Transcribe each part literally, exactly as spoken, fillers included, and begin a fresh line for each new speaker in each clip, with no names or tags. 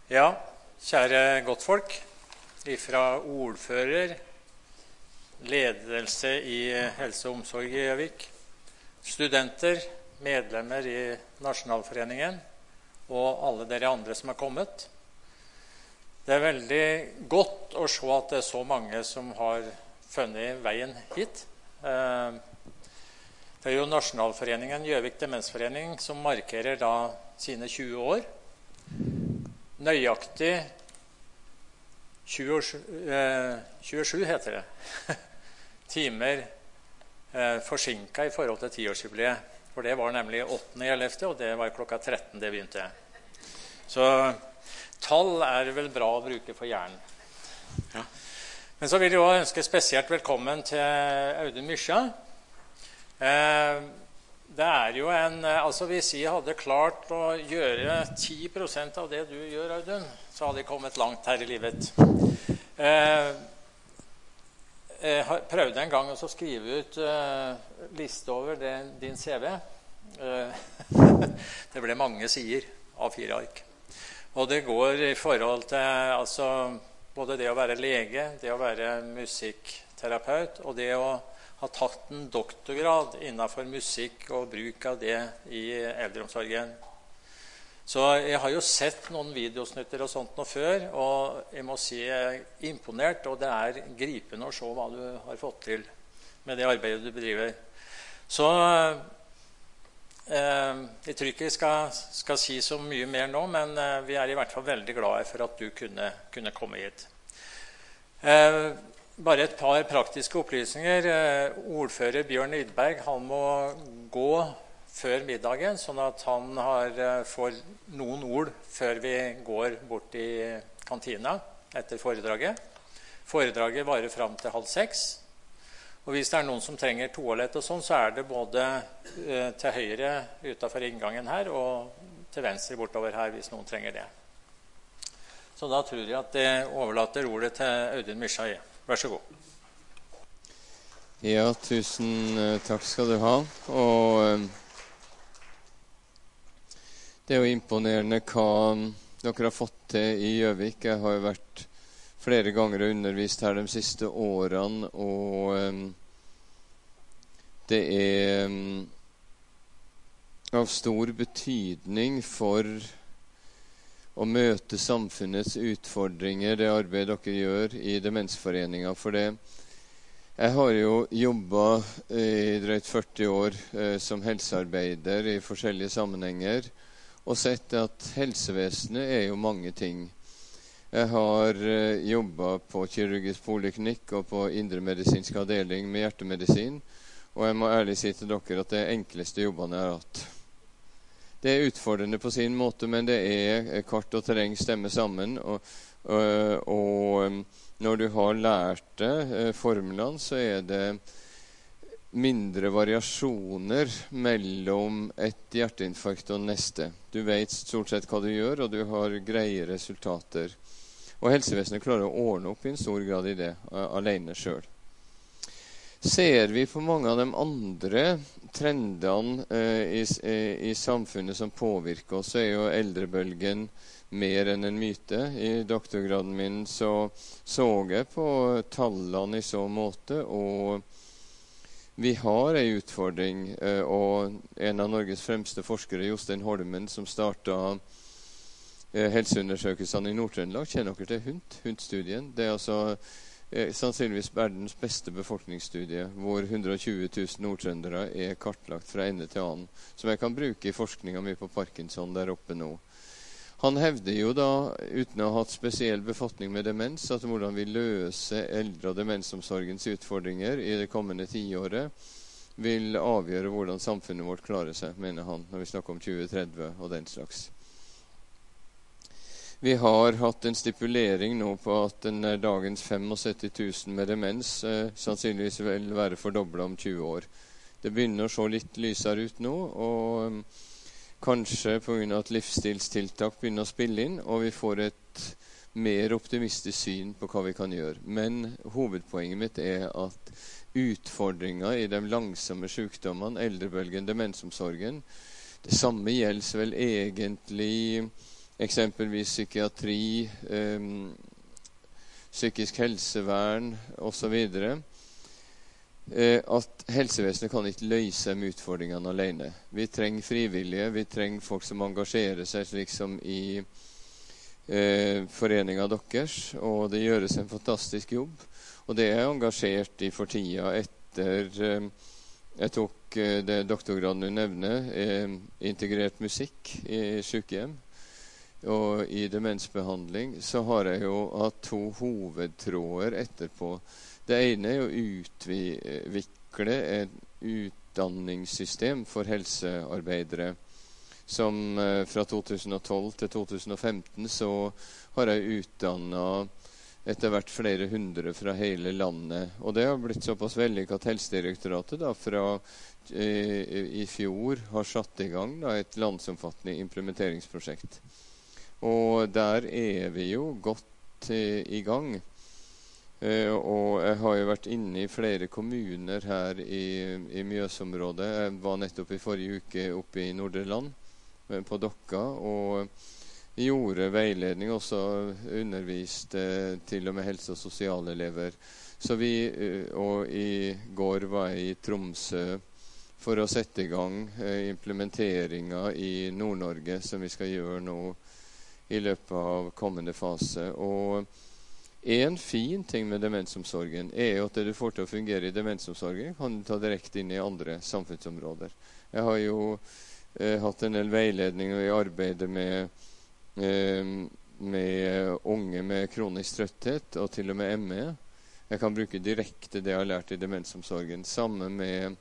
Ja, kjære godtfolk, ifra ordfører, ledelse i helse og omsorg i Gjøvik, studenter, medlemmer i Nasjonalforeningen og alle dere andre som har kommet. Det er veldig godt å se at det er så mange som har funnet veien hit. Det er jo Nasjonalforeningen, Gjøvik Demensforening, som markerer da sine tjue år. Nøyaktig tjuesju, eh, tjuesju heter det, timer eh, forsinket i forhold til tiårsjubileet. For det var nemlig åttende ellevte, og det var klokka tretten det begynte. Så tall er vel bra å bruke for hjernen. Ja. Men så vil jeg også ønske spesielt velkommen til Audun Mysja. Eh, Det er jo en, altså Hvis jeg hadde klart å gjøre ti prosent av det du gjør, Audun, så hadde jeg kommet langt her i livet. Eh, jeg prøvde en gang å skrive ut eh, liste over det, din C V. Eh, det ble mange sider av fire ark. Og det går i forhold til altså, både det å være lege, det å være musikkterapeut, og det å har tatt en doktorgrad innenfor musikk og bruk av det i eldreomsorgen. Så jeg har jo sett noen videosnutter og sånt nå før, og jeg må si jeg er imponert, og det er gripende å se hva du har fått til med det arbeidet du bedriver. Så eh, jeg tror ikke jeg skal, skal si så mye mer nå, men eh, vi er i hvert fall veldig glade for at du kunne, kunne komme hit. Eh, Bare et par praktiske opplysninger. Ordfører Bjørn Rydberg, han må gå før middagen, sånn at han har, får noen ord før vi går bort i kantina etter foredraget. Foredraget varer frem til halv seks. Og hvis det er noen som trenger toalett og sånn, så er det både til høyre utenfor inngangen her, og til venstre bortover her, hvis noen trenger det. Så da tror jeg at jeg overlater ordet til Audun Mysja. Vær så god.
Ja, tusen takk skal du ha. Og det er jo imponerende hva dere har fått til i Gjøvik. Jeg har jo vært flere ganger og undervist her de siste årene, og det er av stor betydning for å møte samfunnets utfordringer, det arbeidet dere gjør i Demensforeningen. For det, jeg har jo jobbet i drøyt førti år eh, som helsearbeider i forskjellige sammenhenger, og sett at helsevesenet er jo mange ting. Jeg har eh, jobbet på kirurgisk poliklinikk og på indremedisinsk avdeling med hjertemedisin, og jeg må ærlig si til dere at det er enkleste jobbene jeg har hatt. Det er utfordrende på sin måte, men det er kart og terreng stemme sammen. Og, og, og når du har lært det, formlene, så er det mindre variasjoner mellom et hjerteinfarkt og neste. Du vet stort sett hva du gjør, og du har greie resultater. Og helsevesenet klarer å ordne opp i en stor grad i det, alene selv. Ser vi på mange av de andre trendene eh, i, i samfunnet som påvirker oss, så er jo eldrebølgen mer enn en myte. I doktorgraden min så så jeg på tallene i så måte, og vi har en utfordring. Eh, og en av Norges fremste forskere, Jostein Holmen, som startet eh, helseundersøkelsene i Nord-Trøndelag, kjenner dere til HUNT, HUNT-studien. Det er altså Eh, sannsynligvis verdens beste befolkningsstudie, hvor hundre og tjue tusen nordtrøndere er kartlagt fra ende til annen, som jeg kan bruke i forskningen min på Parkinson der oppe nå. Han hevder jo da, uten å ha hatt spesiell befatning med demens, at hvordan vi løser eldre- og demensomsorgens utfordringer i det kommende tiåret, vil avgjøre hvordan samfunnet vårt klarer seg, mener han, når vi snakker om tjue tretti og den slags. Vi har hatt en stipulering nå på at den dagens syttifem tusen med demens eh, sannsynligvis vil være fordoblet om tjue år. Det begynner å se litt lysere ut nå, og um, kanskje på grunn av at livsstilstiltak begynner å spille inn, og vi får et mer optimistisk syn på hva vi kan gjøre. Men hovedpoenget mitt er at utfordringer i de langsomme sykdommene, eldrebølgen, demensomsorgen, det samme gjelder vel egentlig eksempelvis psykiatri, eh, psykisk helsevern osv., eh, at helsevesenet kan ikke løse med utfordringene alene. Vi trenger frivillige, vi trenger folk som engasjerer seg, slik som i eh, foreningen deres, og det gjøres en fantastisk jobb. Og det er engasjert i for tida etter eh, jeg tok eh, det doktorgraden du nevner, eh, integrert musikk i sykehjem og i demensbehandling, så har jeg jo hatt to hovedtråder etterpå. Det ene er å utvikle et utdanningssystem for helsearbeidere, som eh, fra to tusen og tolv til to tusen og femten så har jeg utdannet etter hvert flere hundre fra hele landet. Og det har blitt såpass vellykket at Helsedirektoratet da fra eh, i fjor har satt i gang da, et landsomfattende implementeringsprosjekt. Og der er vi jo godt eh, i gang. Eh, og jeg har jo vært inne i flere kommuner her i, i Mjøsområdet. Jeg var nettopp i forrige uke oppe i Nordre Land, eh, på Dokka, og gjorde veiledning, også underviste til og med helse- og sosialelever. Så vi, og i går var jeg i Tromsø for å sette i gang implementeringa i Nord-Norge, som vi skal gjøre nå i løpet av kommende fase. Og en fin ting med demensomsorgen er jo at det du får til å fungere i demensomsorgen, kan du ta direkte inn i andre samfunnsområder. Jeg har jo eh, hatt en del veiledning i arbeidet med med unge med kronisk trøtthet og til og med M E. Jeg kan bruke direkte det jeg har lært i demensomsorgen. Sammen med,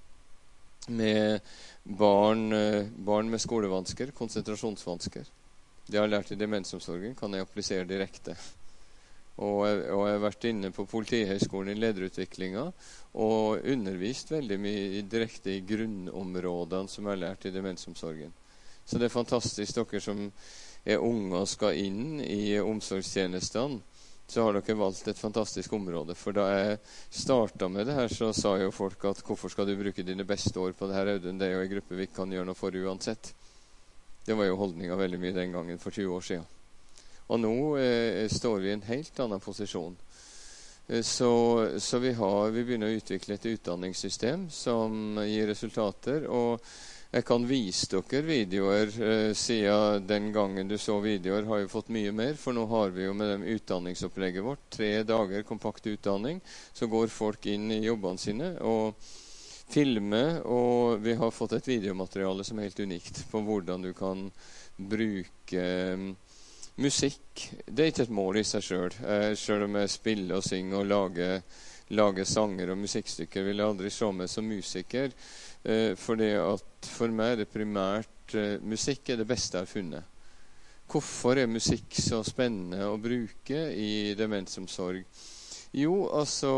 med barn, barn med skolevansker, konsentrasjonsvansker. Det jeg har lært i demensomsorgen kan jeg applisere direkte. Og jeg, og jeg har vært inne på Politihøgskolen i lederutviklinga og undervist veldig mye direkte i grunnområdene som jeg har lært i demensomsorgen. Så det er fantastisk, dere som er unge og skal inn i omsorgstjenestene, så har dere valgt et fantastisk område. For da jeg startet med det her, så sa jo folk at hvorfor skal du bruke dine beste år på det her, Audun? Det er jo en gruppe vi kan gjøre noe for uansett. Det var jo holdninga veldig mye den gangen, for tjue år siden. Og nå eh, står vi i en helt annen posisjon. Eh, så så vi, har, vi begynner å utvikle et utdanningssystem som gir resultater, og jeg kan vise dere videoer eh, siden den gangen du så videoer, har jo fått mye mer, for nå har vi jo med dem utdanningsopplegget vårt, tre dager kompakt utdanning, så går folk inn i jobbene sine og filmer, og vi har fått et videomateriale som er helt unikt på hvordan du kan bruke eh, musikk. Det er ikke et mål i seg selv, eh, selv om jeg spiller og synger og lager, lager sanger og musikkstykker, vil jeg aldri se meg som musiker. Eh, fordi at for meg er det primært eh, musikk er det beste jeg har funnet. Hvorfor er musikk så spennende å bruke i demensomsorg? Jo, altså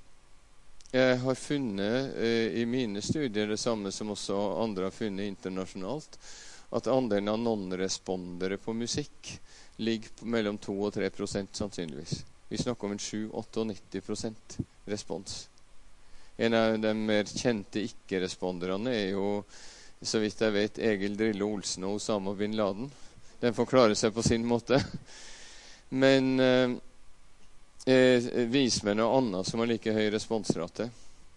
jeg har funnet eh, i mine studier det samme som også andre har funnet internasjonalt, at andelen av non-respondere på musikk ligger på mellom to og tre prosent sannsynligvis. Vi snakker om en sju til nitti prosent respons. En av de mer kjente ikke-responderne er jo, så vidt jeg vet, Egil Drillo Olsen og Osama bin Laden. Den forklarer seg på sin måte. Men eh, eh, vismenn og annet som har like høy responsrate.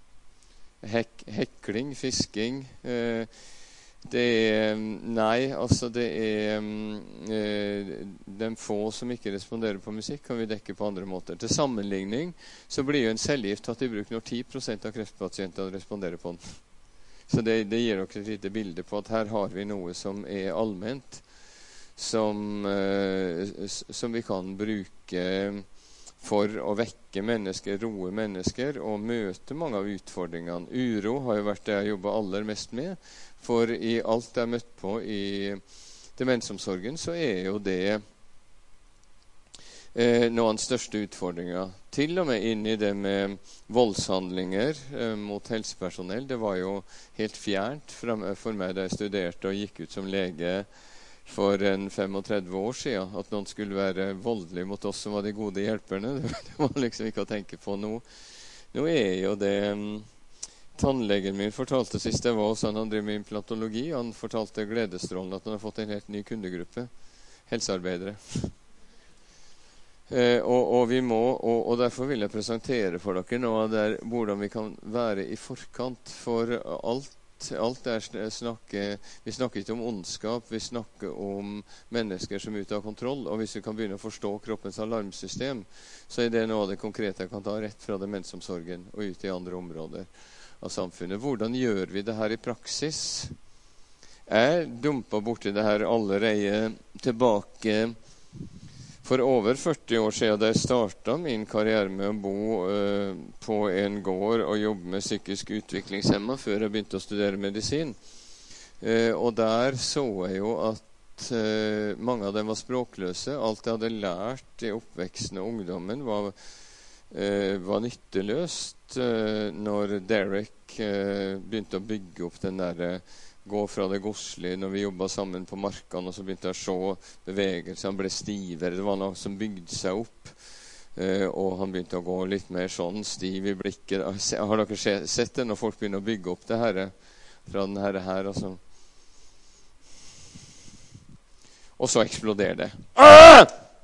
Hek, hekling, fisking. Eh, det er Nei, altså det er eh, de få som ikke responderer på musikk, kan vi dekke på andre måter. Til sammenligning så blir jo en cellegift tatt i bruk når ti prosent av kreftpasienter responderer på den. Så det, det gir dere et lite bilde på at her har vi noe som er allment, som, eh, som vi kan bruke for å vekke mennesker, roe mennesker og møte mange av utfordringene. Uro har jo vært det jeg jobber aller mest med, for i alt jeg har møtt på i demensomsorgen, så er jo det eh, noen av de største utfordringer. Til og med inn i det med voldshandlinger eh, mot helsepersonell. Det var jo helt fjernt for meg da jeg studerte og gikk ut som lege for en trettifem år siden, at noen skulle være voldelig mot oss som var de gode hjelperne. Det var liksom ikke å tenke på nå. Nå er jo det um, tannlegen min fortalte sist jeg var hos han, han drev med implantologi, han fortalte gledesstrålende at han har fått en helt ny kundegruppe. helsearbeidere. Eh, og, og, vi må, og, og derfor vil jeg presentere for dere nå der, hvordan vi kan være i forkant for alt. Alt er snakke, vi snakker ikke om ondskap, vi snakker om mennesker som er ute av kontroll. Og hvis vi kan begynne å forstå kroppens alarmsystem, så er det noe av det konkrete jeg kan ta rett fra demensomsorgen og ut i andre områder av samfunnet. Hvordan gjør vi det her i praksis? Jeg dumpa borti det her allerede tilbake for over førti år siden, da jeg startet min karriere med å bo eh, på en gård og jobbe med psykisk utviklingshemmet før jeg begynte å studere medisin. Eh, og der så jeg jo at eh, mange av dem var språkløse. Alt jeg hadde lært i oppveksten og ungdommen var, eh, var nytteløst eh, når Derek eh, begynte å bygge opp den der gå fra det godslige når vi jobbet sammen på markene, og så begynte jeg å se bevegelser. Han ble stivere, det var noe som bygde seg opp, eh, og han begynte å gå litt mer sånn stiv i blikket. Har dere sett det når folk begynner å bygge opp det her fra den her her, og så og så eksploderer det. Ah!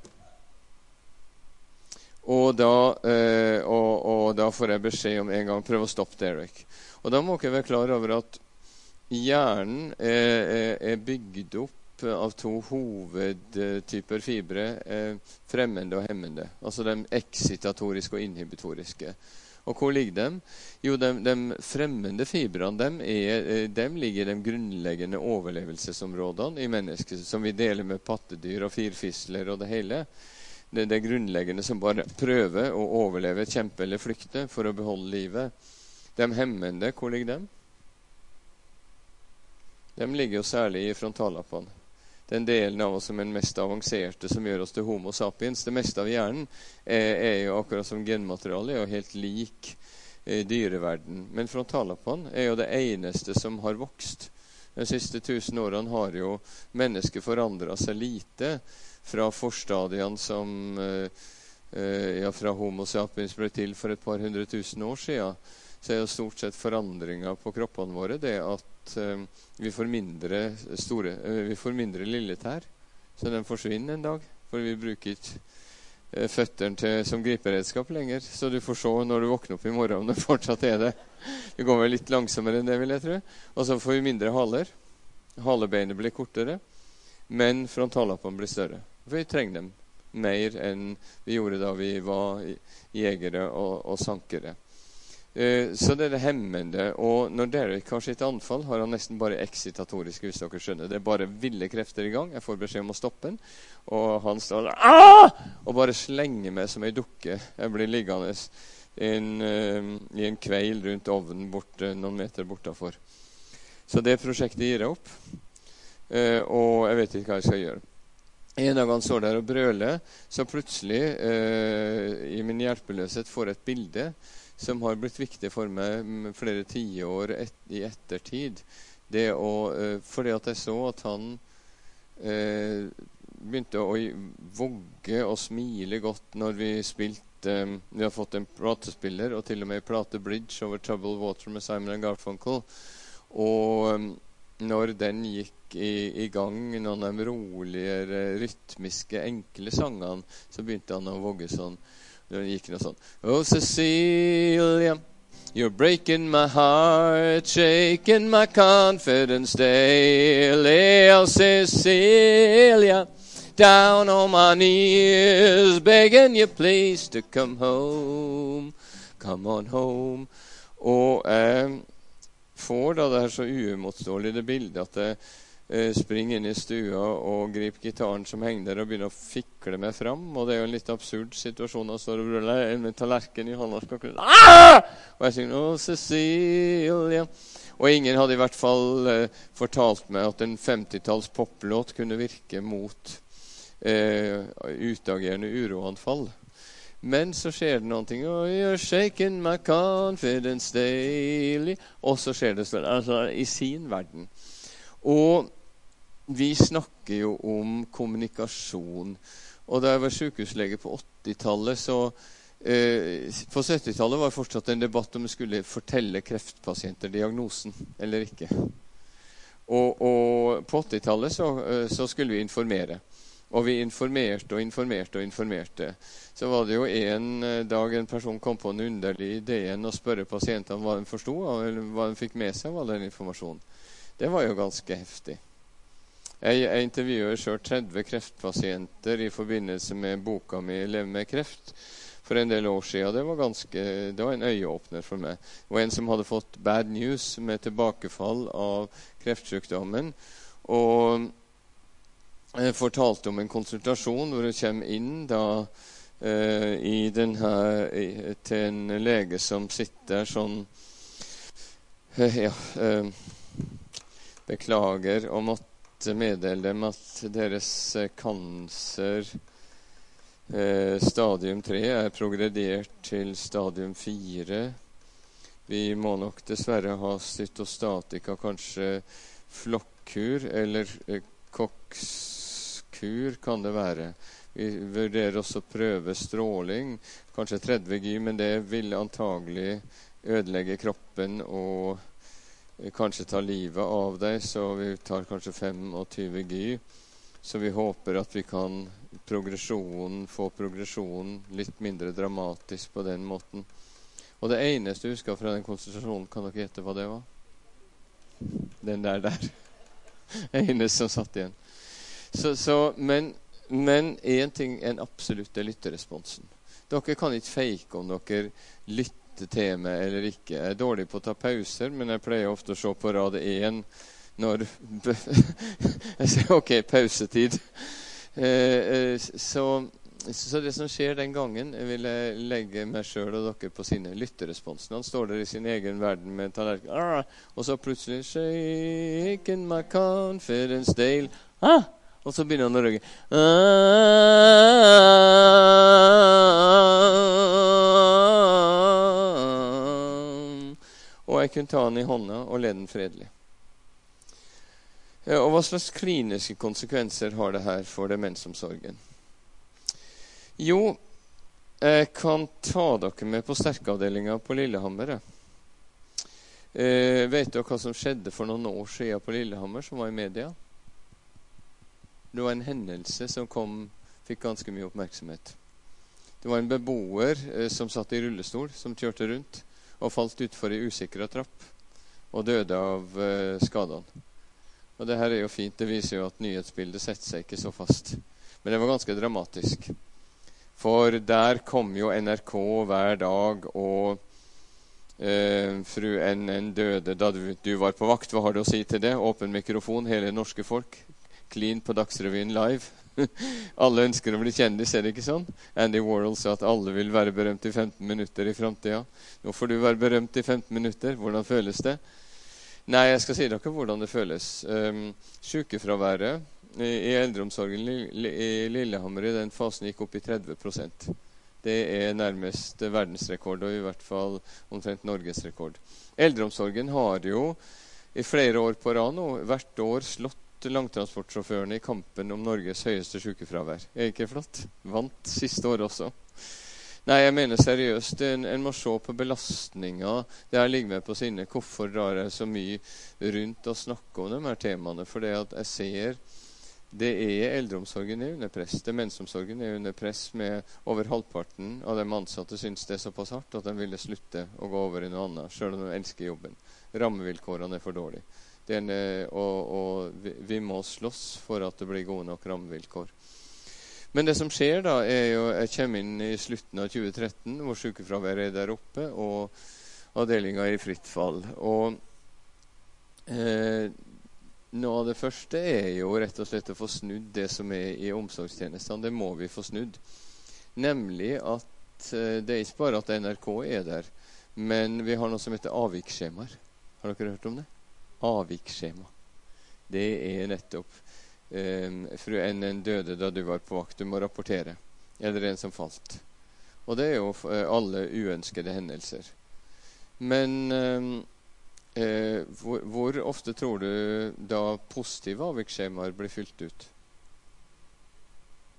Og da, eh, og, og da får jeg beskjed om en gang, prøv å stoppe Derek. Og da må dere være klar over at hjernen er, er bygd opp av to hovedtyper fibre, fremmende og hemmende. Altså de eksitatoriske og inhibitoriske. Og hvor ligger de? Jo, de, de fremmende fibrene, dem, er, dem ligger i de grunnleggende overlevelsesområdene i mennesket, som vi deler med pattedyr og firfisler og det hele. Det er det grunnleggende som bare prøver å overleve, kjempe eller flykte for å beholde livet. De hemmende, hvor ligger de? De ligger jo særlig i frontallappene. Den delen av oss som er den mest avanserte, som gjør oss til homo sapiens. Det meste av hjernen er, er jo akkurat som genmateriale, er jo helt lik eh, dyreverden. Men frontallappene er jo det eneste som har vokst. De siste tusen årene har jo mennesket forandret seg lite fra forstadiene som eh, eh, ja, fra homo sapiens ble til for et par hundre tusen år siden. Så er jo stort sett forandringer på kroppene våre det at uh, vi får mindre store, uh, vi får mindre lille tær, så den forsvinner en dag, for vi bruker ikke uh, føtterne til, som griperedskap lenger, så du får se når du våkner opp i morgen om det fortsatt er det. Det går vel litt langsommere enn det, vil jeg tro. Og så får vi mindre haler, halebeinet blir kortere, men frontallappene blir større, for vi trenger dem mer enn vi gjorde da vi var jegere og, og sankere. Så det er det hemmende, og når Derek har sitt anfall, har han nesten bare eksitatoriske, hvis dere skjønner. Det er bare ville krefter i gang. Jeg får beskjed om å stoppe den, og han står der, ah! Og bare slenger meg som en dukke. Jeg blir liggende en, uh, i en kveil rundt ovnen bort, uh, noen meter bortafor. Så det prosjektet gir jeg opp, uh, og jeg vet ikke hva jeg skal gjøre. En dag han står der og brøler, så plutselig, uh, i min hjelpeløshet, får jeg et bilde som har blitt viktig for meg flere tiår et, i ettertid. Det å, uh, fordi at jeg så at han uh, begynte å vogge og smile godt når vi spilte, um, vi har fått en platespiller, og til og med plate Bridge over Troubled Water med Simon and Garfunkel. Og um, når den gikk i, i gang, noen av de roligere, rytmiske, enkle sangene, så begynte han å vogge sånn. Det gikk noe sånn. Oh, Cecilia, you're breaking my heart, shaking my confidence daily. Oh, Cecilia, down on my knees, begging you please to come home. Come on home. Og jeg får da det her så uimotståelig det bildet at jeg eh, springer inn i stua og griper gitaren som henger der og begynner å fikle meg fram. Og det er jo en litt absurd situasjon. Og så står det med tallerken i hånda og ah! Og jeg synger, «Å, Cecilia». Og ingen hadde i hvert fall eh, fortalt meg at en femtitalls poplåt kunne virke mot eh, utagerende uroanfall. Men så skjer det noe. Oh, you're shaking my confidence daily. Og så skjer det sånn, altså, i sin verden. Og vi snakker jo om kommunikasjon. Og da jeg var sykehuslege på åttitallet, så eh, på syttitallet var det fortsatt en debatt om vi skulle fortelle kreftpasienter diagnosen eller ikke. Og, og på åttitallet så, så skulle vi informere. Og vi informerte og informerte og informerte. Så var det jo en dag en person kom på en underlig idé å spørre pasientene hva de forstod, eller hva de fikk med seg av all den informasjonen. Det var jo ganske heftig. Jeg, jeg intervjuer selv tretti kreftpasienter i forbindelse med boka mi «Leve med kreft» for en del år siden. Det var, ganske, det var en øyeåpner for meg. Det var en som hadde fått bad news med tilbakefall av kreftsykdommen, og jeg fortalte om en konsultasjon hvor jeg kommer inn da, eh, i denne, i, til en lege som sitter sånn, eh, ja, eh, beklager og måtte meddele dem at deres kanser eh, stadium tre er progredert til stadium fire. Vi må nok dessverre ha cytostatika, kanskje flokkur eller eh, kokskur kan det være. Vi vurderer også å prøve stråling, kanskje tretti gy, men det vil antagelig ødelegge kroppen og kanskje ta livet av deg, så vi tar kanskje tjuefem gy. Så vi håper at vi kan progresjonen, få progresjonen litt mindre dramatisk på den måten. Og det eneste jeg husker fra den konsultasjonen, kan dere gjette hva det var? Den der der. Eneste som satt igjen. Så, så, men, men en ting er en absolutt lytteresponsen. Dere kan ikke fake om dere lytter til meg eller ikke. Jeg er dårlig på å ta pauser, men jeg pleier ofte å se på rad én når jeg sier ok, pausetid. Eh, så, så det som skjer den gangen, jeg vil legge meg selv og dere på sine lytteresponser. Han står der i sin egen verden med en tallerken, ah, og så plutselig shaking my confidence Dale, ah, og så begynner han å røgge. Og jeg kunne ta han i hånda og lede den fredelig. Ja, og hva slags kliniske konsekvenser har det her for demensomsorgen? Jo, jeg kan ta dere med på sterkavdelingen på Lillehammer. Eh, vet dere hva som skjedde for noen år siden på Lillehammer, som var i media? Det var en hendelse som kom, fikk ganske mye oppmerksomhet. Det var en beboer eh, som satt i rullestol, som kjørte rundt, og falt utfor i usikret trapp, og døde av eh, skadene. Og det her er jo fint, det viser jo at nyhetsbildet setter seg ikke så fast. Men det var ganske dramatisk. For der kom jo N R K hver dag, og eh, fru N N døde da du, du var på vakt. Hva har du å si til det? Åpen mikrofon, hele norske folk. Clean på Dagsrevyen live. Alle ønsker å bli kjendis, er det ikke sånn? Andy Warhol sa at alle vil være berømt i femten minutter i fremtiden. Nå får du være berømt i femten minutter. Hvordan føles det? Nei, jeg skal si dere hvordan det føles. Um, Sykefraværet i, i eldreomsorgen i, i Lillehammer i den fasen gikk opp i tretti prosent. Det er nærmest verdensrekord, og i hvert fall omtrent Norgesrekord. Eldreomsorgen har jo i flere år på rad nå hvert år slått langtransportsjåførene i kampen om Norges høyeste sykefravær. Er ikke flott? Vant siste år også. Nei, jeg mener seriøst, en, en må se på belastninger. Det her ligger med på sinne. Hvorfor drar jeg så mye rundt og snakker om de her temaene? For det at jeg ser, det er eldreomsorgen er under press. Demensomsorgen er under press med over halvparten av de ansatte synes det er såpass hardt at de ville slutte å gå over i noe annet, selv om de elsker jobben. Rammevilkårene er for dårlige. Den, og, og vi, vi må slåss for at det blir gode nok rammevilkår. Men det som skjer da er jo, jeg kommer inn i slutten av tjue tretten, hvor sykefraværet er der oppe, og avdelingen er i fritt fall. Og eh, noe av det første er jo rett og slett å få snudd det som er i omsorgstjenestene. Det må vi få snudd. Nemlig at eh, det er ikke bare at N R K er der, men vi har noe som heter avviksskjemaer. Har dere hørt om det? Avviksskjema. Det er nettopp um, fru N N døde da du var på vakt. Du må rapportere. Eller en som falt. Og det er jo uh, alle uønskede hendelser. Men um, uh, hvor, hvor ofte tror du da positive avviksskjemaer blir fylt ut?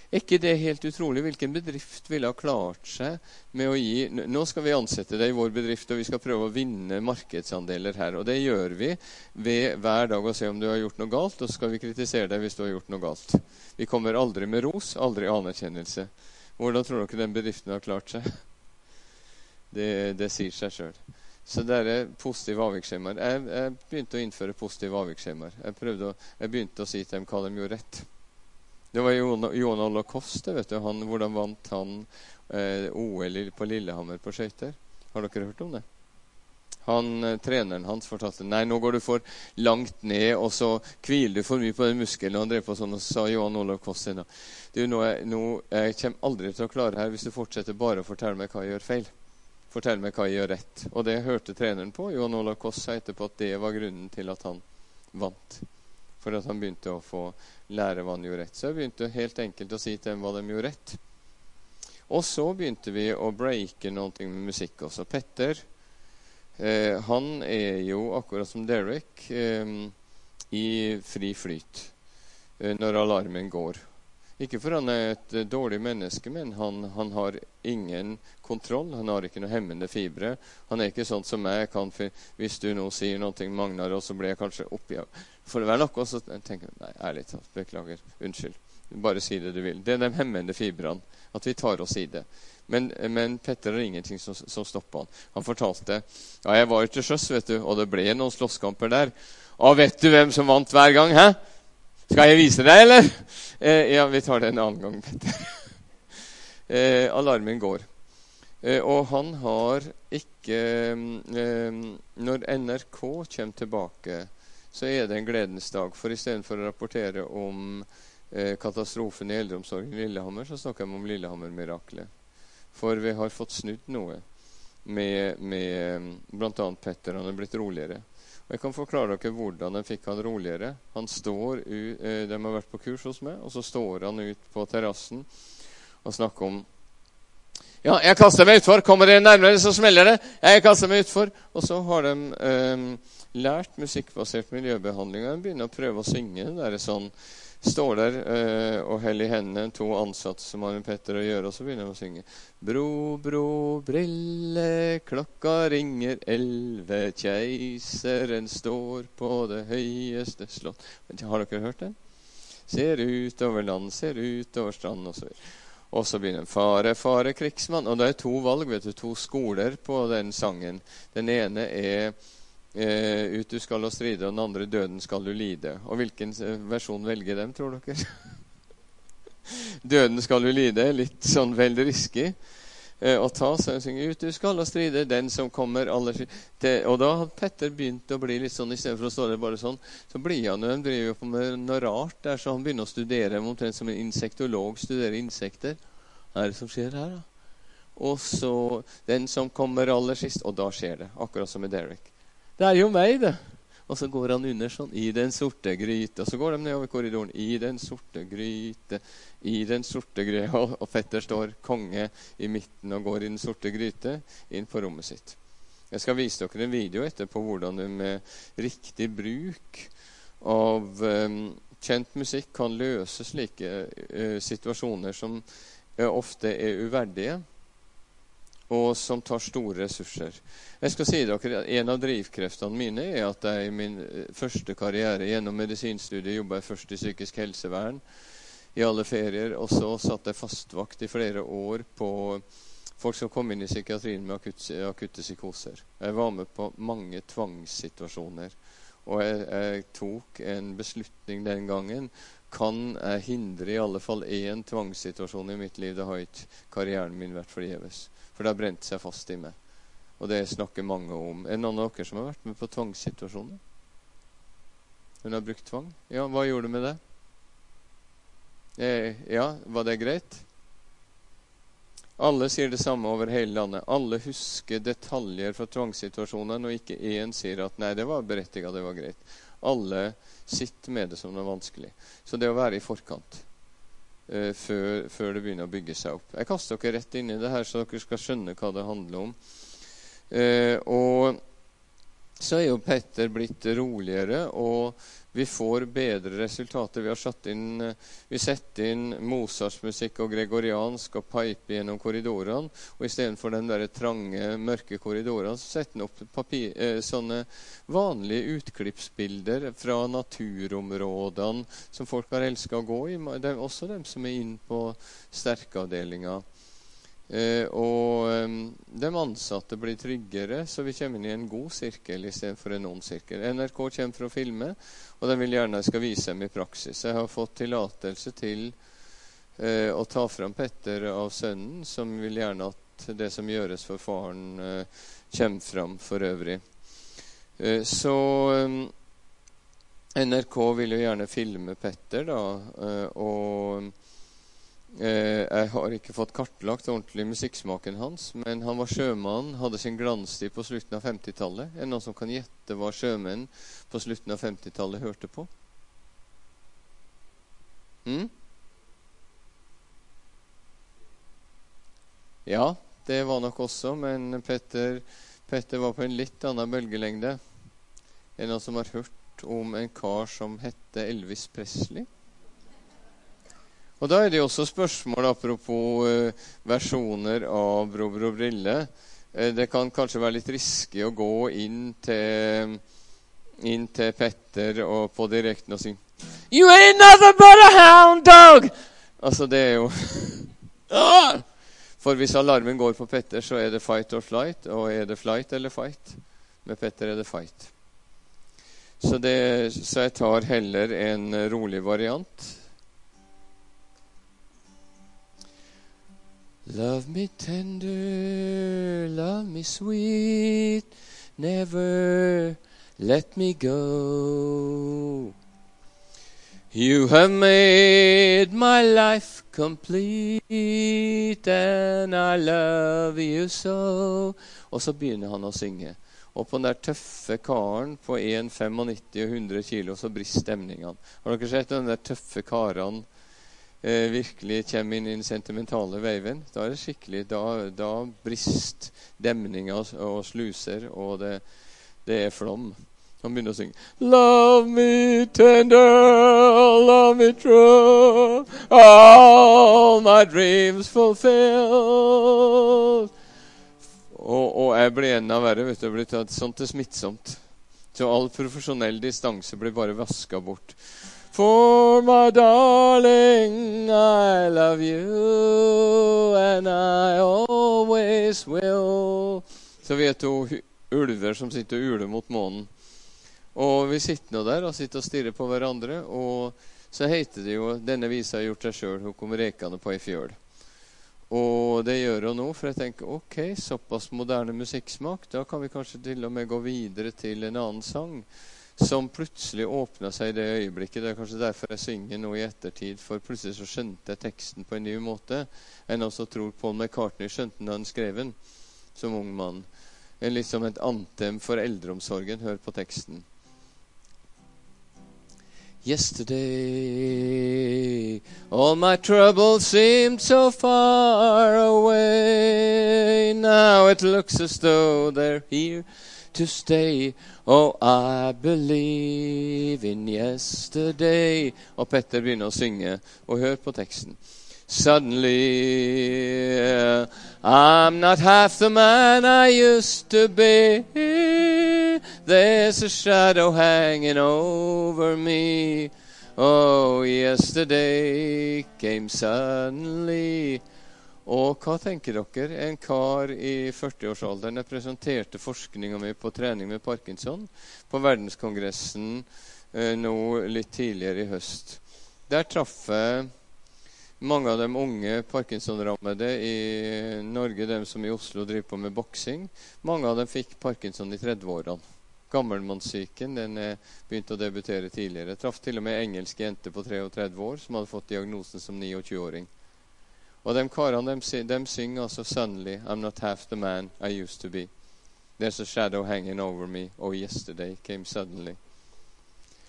Er ikke det helt utrolig? Hvilken bedrift ville ha klart seg med å gi... Nå skal vi ansette det i vår bedrift, og vi skal prøve å vinne markedsandeler her. Og det gjør vi ved hver dag å se om du har gjort noe galt, og så skal vi kritisere deg hvis du har gjort noe galt. Vi kommer aldri med ros, aldri anerkjennelse. Hvordan tror dere den bedriften har klart seg? Det, det sier seg selv. Så det er positive avviksskjemaer. Jeg, jeg begynte å innføre positive avviksskjemaer. Jeg, prøvde å, jeg begynte å si til dem hva de gjorde rett. Det var Johan Olakoste, vet du, han, hvordan vant han eh, O L på Lillehammer på skøyter. Har dere hørt om det? Han, eh, treneren hans fortalte, nei, nå går du for langt ned, og så hviler du for mye på den muskelen, og han drev på sånn, og sa Johan Olakoste, du, nå, nå, jeg kommer aldri til å klare her hvis du fortsetter bare å fortelle meg hva jeg gjør feil. Fortell meg hva jeg gjør rett. Og det hørte treneren på. Johan Olakoste sa etterpå at det var grunnen til at han vant. For at han begynte å få lære hva han gjorde rett. Så jeg begynte helt enkelt å si til dem hva de gjorde rett. Og så begynte vi å breake noe med musikk også. Petter, eh, han er jo akkurat som Derek eh, i fri flyt eh, når alarmen går. Ikke for han er et eh, dårlig menneske, men han, han har ingen kontroll. Han har ikke noe hemmende fibre. Han er ikke sånn som meg. Kan, hvis du nå sier noe, Magnar, og så blir jeg kanskje oppi av. For det er noe, så tenker jeg, nei, ærlig talt, beklager, unnskyld. Bare si det du vil. Det er de hemmende fibrene, at vi tar oss i det. Men, men Petter har ingenting som, som stopper han. Han fortalte, ja, jeg var til sjøs, vet du, og det ble noen slåsskamper der. Og vet du hvem som vant hver gang, hæ? Skal jeg vise deg, eller? Eh, ja, vi tar det en annen gang, Petter. eh, alarmen går. Eh, og han har ikke... Eh, når N R K kommer tilbake, så er det en gledens dag. For i stedet for å rapportere om eh, katastrofen i eldreomsorgen i Lillehammer, så snakker jeg om Lillehammer-miraklet. For vi har fått snudd noe med, med blant annet Petter. Han er blitt roligere. Og jeg kan forklare dere hvordan han fikk han roligere. Han står ut, eh, de har vært på kurs hos meg, og så står han ut på terrassen og snakker om ja, jeg kaster meg utfor. Kommer det nærmere, så smeller det. Jeg kaster meg utfor. Og så har de eh, lært musikkbasert miljøbehandling. De begynner å prøve å synge. Der er sånn, står der eh, og heller i hendene to ansatte som har med Petter å gjøre, og så begynner de å synge. Bro, bro, brille, klokka ringer elve, keiseren står på det høyeste slott. Har dere hørt det? Ser ut over land, ser ut over strand, og så videre. Og så begynner den, fare, fare, krigsmann. Og det er to valg, vet du, to skoler på den sangen. Den ene er eh, ut du skal og stride, og den andre døden skal du lide. Og hvilken versjon velger dem, tror dere? Døden skal du lide, litt sånn veldig risky. Eh, og ta, så synger ut du skal og stride, den som kommer aller til. Og da hadde Petter begynt å bli litt sånn, i stedet for å stå der bare sånn, så blir han jo, han driver jo på med noe rart der, så han begynner å studere, omtrent som en insektolog studerer insekter. Hva er det som skjer her da? Og så, den som kommer aller sist, og da skjer det, akkurat som med Derek. Det er jo meg det. Og så går han under sånn, i den sorte gryte. Og så går de nedover korridoren, i den sorte gryte, i den sorte gryte. Og, og Petter står konge i midten og går i den sorte gryte inn på rommet sitt. Jeg skal vise dere en video etterpå hvordan du med riktig bruk av um, kjent musikk kan løse slike uh, situasjoner som uh, ofte er uverdige, og som tar store ressurser. Jeg skal si dere at en av drivkreftene mine er at jeg i min første karriere gjennom medisinstudiet jobbet jeg først i psykisk helsevern i alle ferier, og så satt jeg fastvakt i flere år på folk som kom inn i psykiatrien med akutte, akutte psykoser. Jeg var med på mange tvangssituasjoner, og jeg, jeg tok en beslutning den gangen. Kan jeg hindre i alle fall en tvangssituasjon i mitt liv? Det har ikke karrieren min vært forgjeves. For det har brent seg fast i meg. Og det snakker mange om. Er noen av dere som har vært med på tvangssituasjoner? Hun har brukt tvang? Ja, hva gjorde du med det? Eh, ja, var det greit? Alle sier det samme over hele landet. Alle husker detaljer fra tvangssituasjonen, og ikke en sier at nei, det var berettiget, det var greit. Alle sitter med det som noe vanskelig. Så det å være i forkant uh, før, før det begynner å bygge seg opp. Jeg kaster dere rett inn i det her, så dere skal skjønne hva det handler om. Uh, og så er jo Petter blitt roligere, og vi får bedre resultater. Vi har satt inn, vi setter inn Mozarts musikk og gregoriansk og pipe gjennom korridorene, og i stedet for den der trange, mørke korridorene, så setter den opp papir, eh, sånne vanlige utklippsbilder fra naturområdene som folk har elsket å gå i. Det er også dem som er inn på sterkavdelinga. Eh, og um, de ansatte blir tryggere, så vi kommer inn i en god sirkel i stedet for en ond sirkel. N R K kommer for å filme, og de vil gjerne jeg skal vise dem i praksis. Jeg har fått tillatelse til eh, å ta fram Petter av sønnen, som vil gjerne at det som gjøres for faren eh, kommer fram for øvrig. Eh, så um, N R K vil jo gjerne filme Petter da, eh, og Eh, jeg har ikke fått kartlagt ordentlig musikksmaken hans, men han var sjømann, hadde sin glanstid på slutten av femtitallet. Er det noen som kan gjette hva sjømenn på slutten av femtitallet hørte på? Hm? Ja, det var nok også, men Petter, Petter var på en litt annen bølgelengde. Er det noen som har hørt om en kar som hette Elvis Presley? Og da er det jo også spørsmål apropos eh, versjoner av Bro Bro Brille. Eh, det kan kanskje være litt risky å gå inn til, inn til Petter og på direkten og synge You ain't nothing but a hound dog! Altså det er jo For hvis alarmen går på Petter, så er det fight or flight. Og er det flight eller fight? Med Petter er det fight. Så, det, så jeg tar heller en rolig variant. Love me tender, love me sweet, never let me go. You have made my life complete, and I love you so. Og så begynner han å synge. Og på den der tøffe karen på en komma femtifem og hundre kilo, så brister stemningene. Har dere sett den der tøffe karene Eh, virkelig kommer inn i den sentimentale veiven? Da er det skikkelig, da, da brist demninger og, og sluser, og det, det er flom. Han begynner å synge Love me tender, love me true, all my dreams fulfilled. Og, og jeg blir enda verre, vet du, jeg blir tatt sånt til smittsomt. Så all profesjonell distanse blir bare vasket bort. For my darling, I love you, and I always will. Så vi er to ulver som sitter og uler mot månen. Og vi sitter nå der og sitter og stirrer på hverandre, og så heter det jo, denne visa har gjort seg selv, hun kom rekende på i fjøl. Og det gjør hun nå, for jeg tenker, ok, såpass moderne musikksmak, da kan vi kanskje til og med gå videre til en annen sang, som plutselig åpnet seg i det øyeblikket. Det er kanskje derfor jeg synger nå i ettertid, for plutselig så skjønte jeg teksten på en ny måte. En også tror Paul McCartney skjønte den da han skrev den, som ung mann. En liksom et antem for eldreomsorgen. Hør på teksten. Yesterday, all my troubles seemed so far away. Now it looks as though they're here to stay. Oh, I believe in yesterday. Og Petter begynner å synge, og hør på teksten. Suddenly, uh, I'm not half the man I used to be. There's a shadow hanging over me. Oh, yesterday came suddenly. Og hva tenker dere? En kar i førti-årsalderen jeg presenterte forskningen min på trening med Parkinson på verdenskongressen eh, nå litt tidligere i høst. Der traff jeg mange av de unge Parkinson-rammede i Norge, de som i Oslo driver på med boksing. Mange av dem fikk Parkinson i tredve-årene. Gammelmannssyken, den er begynt å debutere tidligere. Jeg traff til og med engelske jenter på treogtretti år som hadde fått diagnosen som tjueni-åring. Og de karene, de, de synger altså Suddenly, I'm not half the man I used to be. There's a shadow hanging over me. Oh, yesterday came suddenly.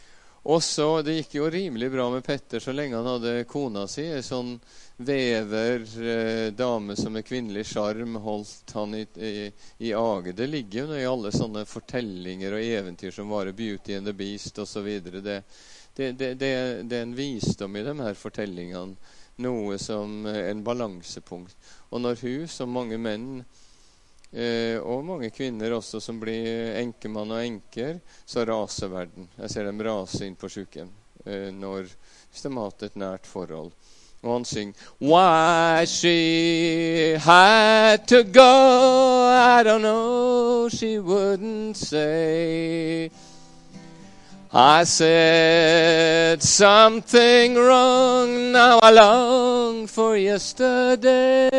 Og så, det gikk jo rimelig bra med Petter så lenge han hadde kona si, en sånn vever, eh, dame som med kvinnelig sjarm holdt han i, i, i age. Det ligger jo i alle sånne fortellinger og eventyr som varer, Beauty and the Beast og så videre. Det, det, det, det, det er en visdom i de her fortellingene, noe som en balansepunkt. Og når hun, som mange menn, Eh, og mange kvinner også som blir enkemann og enker, så raser verden. Jeg ser dem rase inn på sykehjem eh, når, hvis de har hatt et nært forhold. Og han synger Why she had to go, I don't know, she wouldn't say. I said something wrong, now I long for yesterday,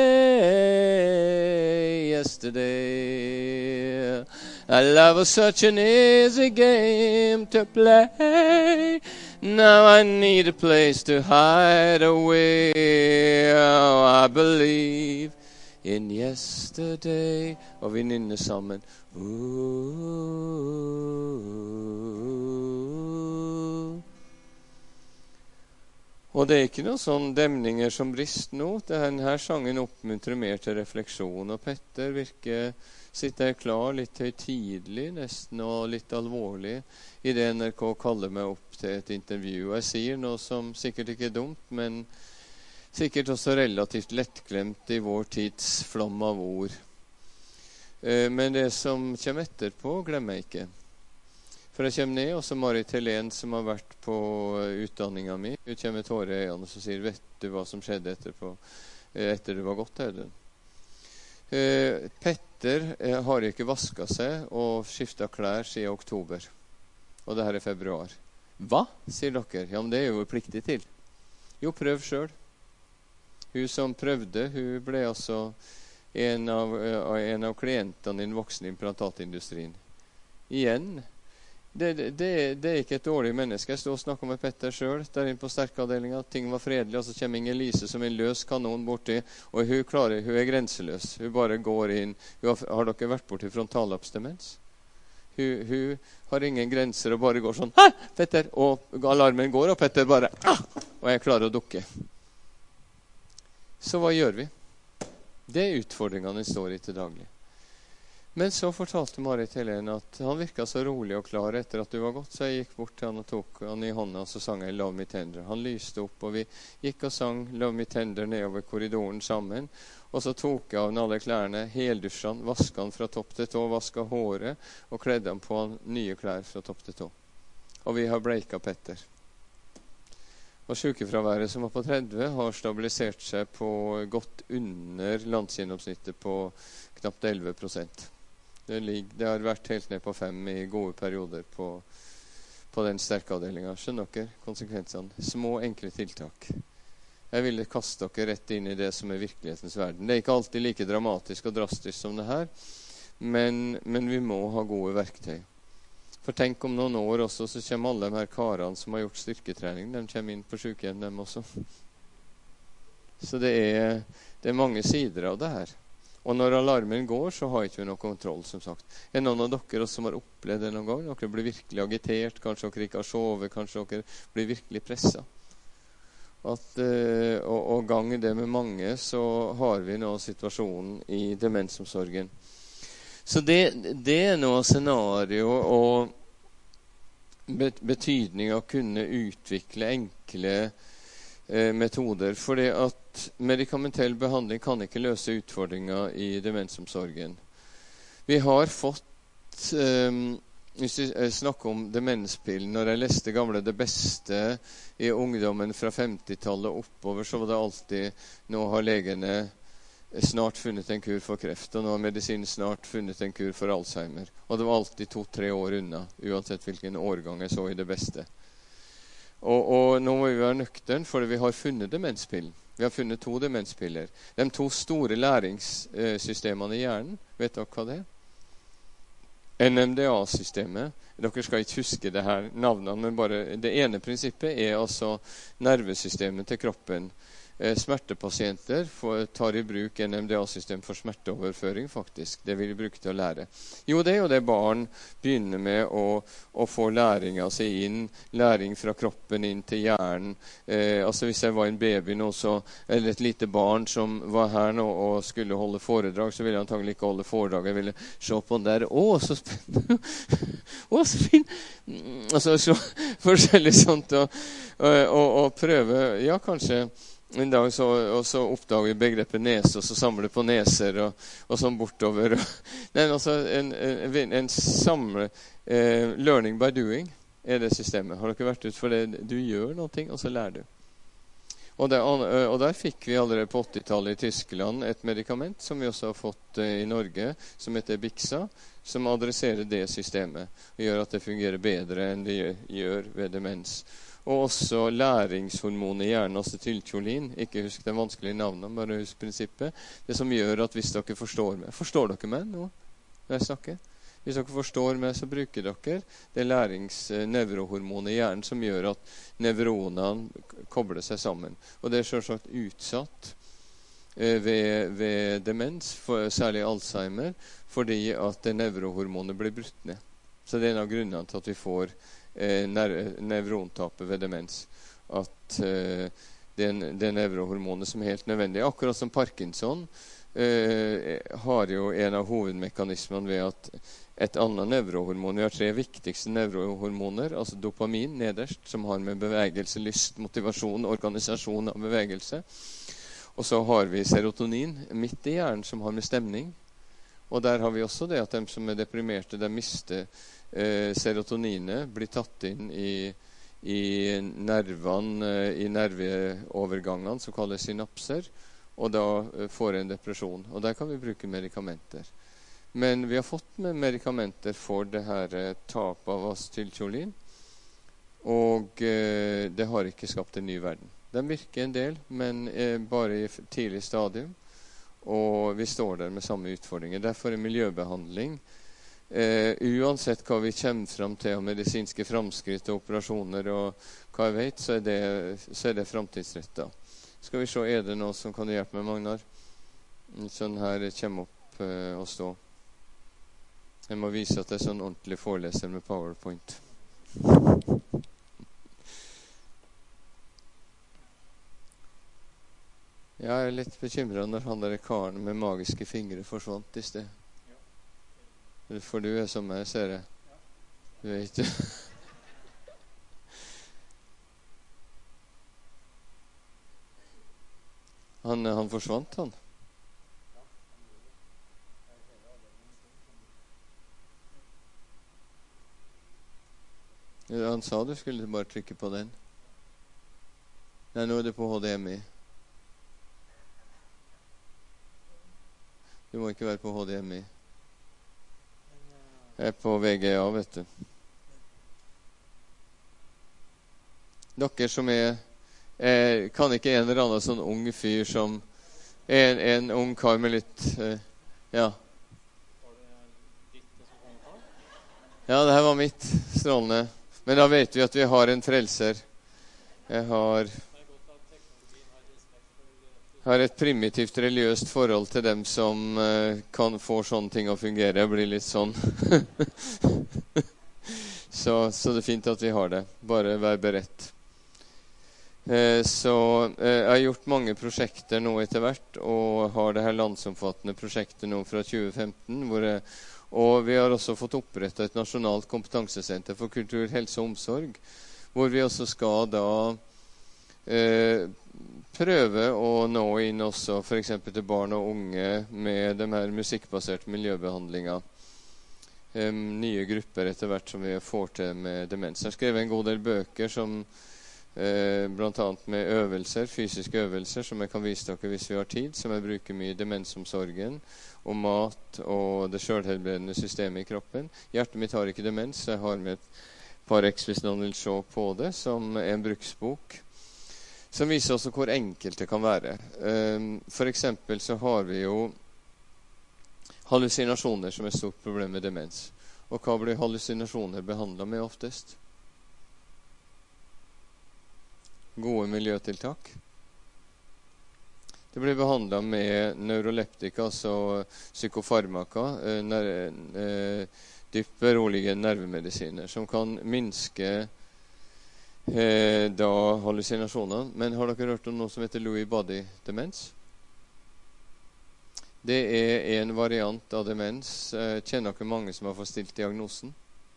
yesterday. Love was such an easy game to play, now I need a place to hide away. Oh, I believe in yesterday. Og vi nynner sammen. Ooh. Og det er ikke noen sånn demninger som brister nå. Denne sangen oppmuntrer mer til refleksjon. Og Petter virker sitter klar, litt høytidelig nesten, og litt alvorlig i det N R K kaller meg opp til et intervju. Jeg sier noe som sikkert ikke er dumt, men sikkert også relativt lettklemt i vår tids flom av ord. Men det som kommer etterpå, glemmer jeg ikke. For jeg kommer ned, og så Marit Helene, som har vært på utdanningen min. Hun kommer med tårer i øynene og så sier, vet du hva som skjedde etterpå, etter det var gått, Audun? Uh, Petter uh, har ikke vasket seg og skiftet klær siden oktober. Og det her er februar. Hva? Sier dere. Ja, men det er jo pliktig til. Jo, prøv selv. Hun som prøvde, hun ble altså en av, uh, en av klientene i den voksne implantatindustrien. Igjen. Det, det, det er ikke et dårlig menneske. Jeg stod og snakket med Petter selv der inne på sterkeavdelingen. Ting var fredelig, og så kommer Inger Lise som en løs kanon borti, og hun klarer, hun er grenseløs. Hun bare går inn. Hun har, har dere vært borti frontallapsdemens? Hun, hun har ingen grenser og bare går sånn, hæ, Petter, og alarmen går, og Petter bare, ah, og jeg klarer å dukke. Så hva gjør vi? Det er utfordringene jeg står i til daglig. Men så fortalte Marit Helene at han virket så rolig og klar etter at du var gått, så jeg gikk bort til han og tok han i hånda, og så sang jeg Love Me Tender. Han lyste opp, og vi gikk og sang Love Me Tender nedover korridoren sammen, og så tok jeg av alle klærne, heldusja han, vasket han fra topp til tå, vasket håret, og kledde han på han nye klær fra topp til tå. Og vi har bleiket Petter. Og sykefraværet som var på tretti har stabilisert seg på godt under landsgjennomsnittet på knapt elleve prosent. Det, ligger, det har vært helt ned på fem i gode perioder på, på den sterkeavdelingen. Skjønner dere konsekvensene? Små, enkle tiltak. Jeg ville kaste dere rett inn i det som er virkelighetens verden. Det er ikke alltid like dramatisk og drastisk som det her, men, men vi må ha gode verktøy. For tenk om noen år også, så kommer alle de her karene som har gjort styrketrening, de kommer inn på sykehjem, dem også. Så det er, det er mange sider av det her. Og når alarmen går, så har ikke vi noe kontroll, som sagt. Er noen av dere også som har opplevd det noen gang? Dere blir virkelig agitert, kanskje dere ikke har sovet, kanskje dere blir virkelig presset. At, uh, og, og gang det med mange, så har vi nå situasjonen i demensomsorgen. Så det, det er noe scenario og betydning av å kunne utvikle enkle eh, metoder. For det at medikamentell behandling kan ikke løse utfordringer i demensomsorgen. Vi har fått, eh, hvis vi snakker om demenspillen, når jeg leste gamle Det beste i ungdommen fra femtitallet oppover, så var det alltid, nå har legene snart funnet en kur for kreft, og nå har medisinen snart funnet en kur for Alzheimer. Og det var alltid to-tre år unna, uansett hvilken årgang jeg så i Det beste. Og, og nå må vi være nøktern, for vi har funnet demenspillen. Vi har funnet to demenspiller. De to store læringssystemene i hjernen, vet dere hva det er? N M D A-systemet. Dere skal ikke huske det her navnene, men bare det ene prinsippet er altså nervesystemet til kroppen. eh, smertepasienter får, tar i bruk en M D A-system for smerteoverføring, faktisk. Det vil de bruke til å lære. Jo, det er jo det barn begynner med å, å få læring av seg inn, læring fra kroppen inn til hjernen. Eh, altså hvis jeg var en baby nå, så, eller et lite barn som var her nå og skulle holde foredrag, så ville jeg antagelig ikke holde foredrag. Jeg ville se på den der. Å, så spennende! Å, så fin! Altså, så forskjellig sånt, og, og, og prøve, ja, kanskje en dag så, og så oppdager vi begrepet nese, og så samler på neser, og, og sånn bortover. Nei, altså, en, en, en samle, eh, learning by doing er det systemet. Har dere vært ut for det? Du gjør noe, og så lærer du. Og der, og der fikk vi allerede på åttitallet i Tyskland et medikament som vi også har fått i Norge, som heter Bixa, som adresserer det systemet, og gjør at det fungerer bedre enn det gjør ved demens. Og også læringshormonet i hjernen, acetylcholin. Ikke husk det vanskelige navnet, bare husk prinsippet. Det som gjør at hvis dere forstår meg, forstår dere meg nå når jeg snakker? Hvis dere forstår meg, så bruker dere det lærings-nevrohormonet i hjernen som gjør at nevronene kobler seg sammen. Og det er selvsagt utsatt eh, ved, ved demens, for, særlig Alzheimer, fordi at det nevrohormonet blir brutt ned. Så det er en av grunnene til at vi får eh, nevrontapet ved demens. At eh, det, det nevrohormonet som er helt nødvendig. Akkurat som Parkinson eh, har jo en av hovedmekanismene ved at et annet nevrohormon. Vi har tre viktigste nevrohormoner, altså dopamin nederst, som har med bevegelse, lyst, motivasjon, organisasjon av bevegelse. Og så har vi serotonin midt i hjernen, som har med stemning. Og der har vi også det at de som er deprimerte, de mister eh, serotoninet, blir tatt inn i, i nervene, i nerveovergangene, som kalles synapser, og da eh, får en depresjon. Og der kan vi bruke medikamenter. Men vi har fått med medikamenter for det her eh, tap av acetylcholin, og eh, det har ikke skapt en ny verden. Den virker en del, men eh, bare i tidlig stadium, og vi står der med samme utfordringer. Derfor er miljøbehandling, eh, uansett hva vi kommer frem til av medisinske framskritt og operasjoner og hva jeg vet, så er det, så er det fremtidsrettet. Skal vi se, er det noe som kan hjelpe meg, Magnar? Sånn her kommer opp eh, og stå. Jeg må vise at det er sånn ordentlig foreleser med PowerPoint. Jeg er litt bekymret når han der karen med magiske fingre forsvant i sted. For du er som jeg, ser jeg. Du vet det. Han, han forsvant, han. Han sa du skulle bare trykke på den. Nei, nå er det på H D M I. Du må ikke være på H D M I. Jeg er på V G A, vet du. Dere som er, er kan ikke en eller annen sånn ung fyr som en, en ung kar med litt eh, ja. Ja, det her var mitt. Strålende. Men da vet vi at vi har en frelser. Jeg har, har et primitivt religiøst forhold til dem som uh, kan få sånne ting å fungere. Jeg blir litt sånn. så, så det er fint at vi har det. Bare vær beredt. Uh, så uh, jeg har gjort mange prosjekter nå etter hvert, og har det her landsomfattende prosjektet nå fra tjue femten, hvor jeg og vi har også fått opprettet et nasjonalt kompetansesenter for kultur, helse og omsorg, hvor vi også skal da eh, prøve å nå inn også for eksempel til barn og unge med de her musikkbaserte miljøbehandlinger. Eh, nye grupper etter hvert som vi får til med demens. Jeg har skrevet en god del bøker som eh, blant annet med øvelser, fysiske øvelser, som jeg kan vise dere hvis vi har tid, som jeg bruker mye i demensomsorgen, og mat og det selvhelbredende systemet i kroppen. Hjertet mitt har ikke demens, jeg har med et par X hvis noen vil se på det, som er en bruksbok, som viser også hvor enkelt det kan være. For eksempel så har vi jo hallusinasjoner som er et stort problem med demens. Og hva blir hallusinasjoner behandlet med oftest? Gode miljøtiltak. Det blir behandlet med neuroleptika, altså psykofarmaka, eh, dypt beroligende nervemedisiner, som kan minske eh, da hallusinasjonene. Men har dere hørt om noe som heter Lewy body demens? Det er en variant av demens. Eh, kjenner dere mange som har fått stilt diagnosen?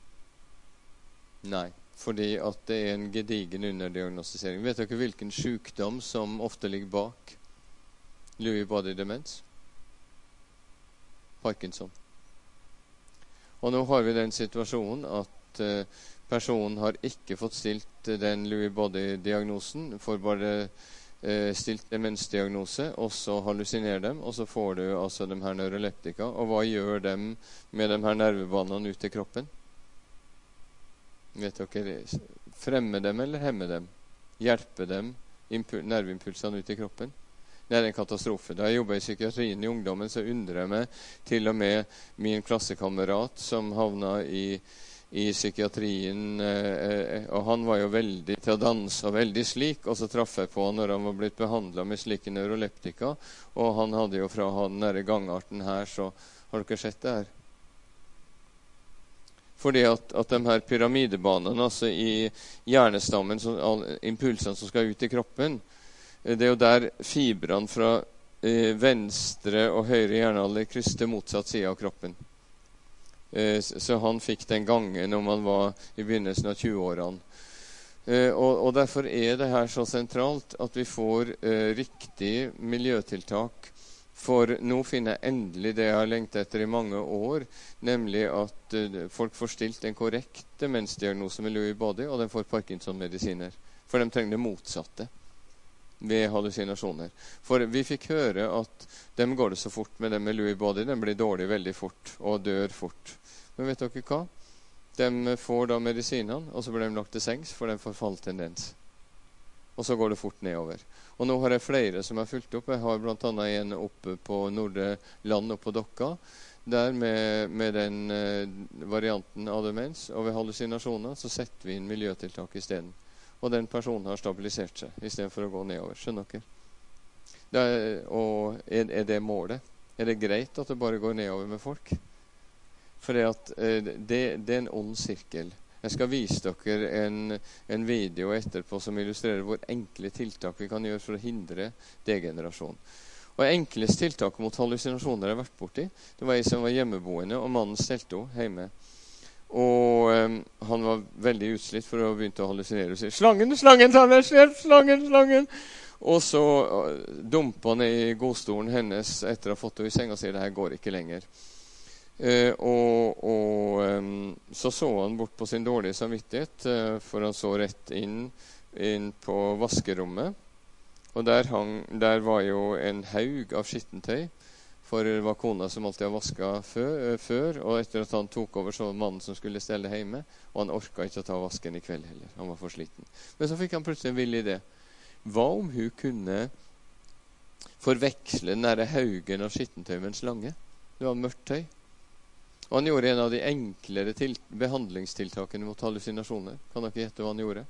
Nei, fordi at det er en gedigen underdiagnostisering. Vet dere hvilken sykdom som ofte ligger bak Lewy body demens? Parkinson. Og nå har vi den situasjonen at eh, personen har ikke fått stilt den Lewy body-diagnosen, får bare eh, stilt demensdiagnose, og så hallusinerer dem, og så får du altså de her neuroleptika. Og hva gjør dem med de her nervebanene ut i kroppen? Vet dere, fremme dem eller hemme dem? Hjelpe dem, nerveimpulsene ut i kroppen? Det er en katastrofe. Da jeg jobbet i psykiatrien i ungdommen, så undrer jeg meg til og med min klassekamerat som havna i, i psykiatrien, eh, og han var jo veldig til å danse og veldig slik, og så traff jeg på han når han var blitt behandlet med slike neuroleptika, og han hadde jo fra den der gangarten her, så har dere sett det her? Fordi at, at de her pyramidebanene, altså i hjernestammen, som, impulsene som skal ut i kroppen, det er jo der fibrene fra eh, venstre og høyre hjernehalvdel krysser motsatt side av kroppen. Eh, så han fikk den gangen når man var i begynnelsen av tjueårene. Eh, og, og derfor er det her så sentralt at vi får eh, riktig miljøtiltak. For nå finner jeg endelig det jeg har lengtet etter i mange år, nemlig at uh, folk får stilt en korrekt demensdiagnose med Lewy body, og de får Parkinson-medisiner. For de trenger det motsatte ved hallusinasjoner. For vi fikk høre at dem går det så fort med dem med Lewy body, de blir dårlig veldig fort og dør fort. Men vet dere hva? De får da medisinene, og så blir de lagt til sengs for den forfalltendens. Og så går det fort nedover. Og nå har jeg flere som har fulgt opp. Jeg har blant annet en oppe på Nordre Land oppe på Dokka, der med, med den eh, varianten av demens, og ved hallusinasjoner så setter vi inn miljøtiltak i stedet. Og den personen har stabilisert seg i stedet for å gå nedover. Skjønner dere? Det er, og er, er det målet? Er det greit at det bare går nedover med folk? For det, at, eh, det, det er en ond sirkel. Jeg skal vise dere en, en video etterpå som illustrerer hvor enkle tiltak vi kan gjøre for å hindre degenerasjon. Og enklest tiltak mot hallusinasjoner jeg har vært borti, det var en som var hjemmeboende, og mannen stelte henne hjemme. Og um, han var veldig utslitt for å begynne å hallusinere og si «Slangen, slangen, ta meg selv, slangen, slangen!» Og så uh, dumpa han i godstolen hennes etter å ha fått henne i seng og sier «Det her går ikke lenger». Uh, og og um, så så han bort på sin dårlige samvittighet, uh, for han så rett inn, inn på vaskerommet. Og der, hang, der var jo en haug av skittentøy, for det var kona som alltid har vasket før, uh, før. Og etter at han tok over, så var mannen som skulle stelle hjemme, og han orket ikke å ta vasken i kveld heller. Han var for sliten. Men så fikk han plutselig en vill idé. Hva om hun kunne forveksle den der haugen av skittentøy med en slange? Det var mørkt tøy. Og han gjorde en av de enklere til- behandlingstiltakene mot hallusinasjoner. Kan dere gjette hva han gjorde?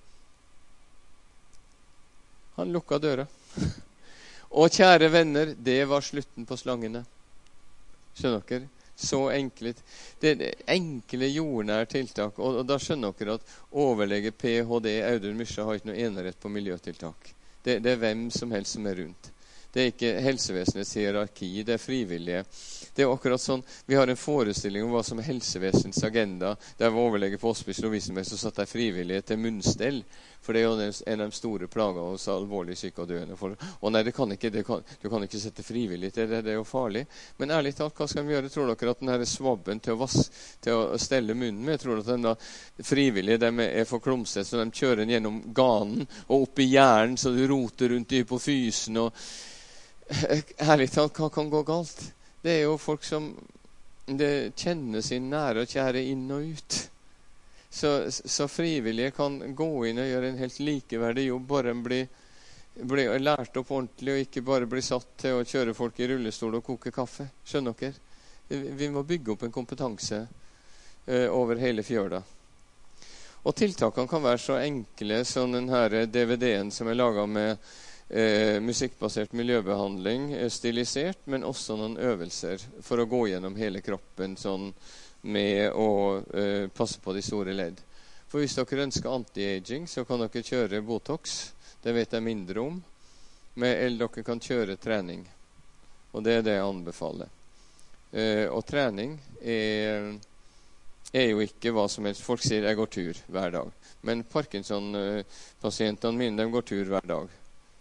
Han lukket døra. Og kjære venner, det var slutten på slangene. Skjønner dere? Så enkelt. Det er enkle, jordnære tiltak. Og, og da skjønner dere at overlege P H D Audun Mysja har ikke noe enerett på miljøtiltak. Det, det er hvem som helst som er rundt. Det er ikke helsevesenets hierarki, det er frivillige. Det er akkurat sånn, vi har en forestilling om hva som er helsevesenets agenda. Der var overlege på Hospice Lovisenberg, så satt der frivillige til munnstell. For det er jo en av de store plager hos alvorlig syke og døende. For, og nei, det kan ikke, det kan, du kan ikke sette frivillig til det, det er jo farlig. Men ærlig talt, hva skal vi gjøre? Tror dere at denne svabben til å, vas, til å stelle munnen med, tror dere at den frivillige de er for klumset, så de kjører den gjennom ganen og opp i hjernen, så du roter rundt i på fysen og ærlig talt, hva kan gå galt? Det er jo folk som det kjenner sin nære og kjære inn og ut. Så, så frivillige kan gå inn og gjøre en helt likeverdig jobb, bare en blir, blir lært opp ordentlig, og ikke bare bli satt til å kjøre folk i rullestol og koke kaffe. Skjønner dere? Vi må bygge opp en kompetanse uh, over hele fjøla. Og tiltakene kan være så enkle som den her D V D-en som er laget med eh, musikkbasert miljøbehandling eh, stilisert, men også noen øvelser for å gå gjennom hele kroppen sånn med å eh, passe på de store ledd. For hvis dere ønsker anti-aging, så kan dere kjøre Botox. Det vet jeg mindre om. Men, eller dere kan kjøre trening. Og det er det jeg anbefaler. Eh, og trening er, er jo ikke hva som helst. Folk sier jeg går tur hver dag. Men Parkinson-pasientene mine, de går tur hver dag.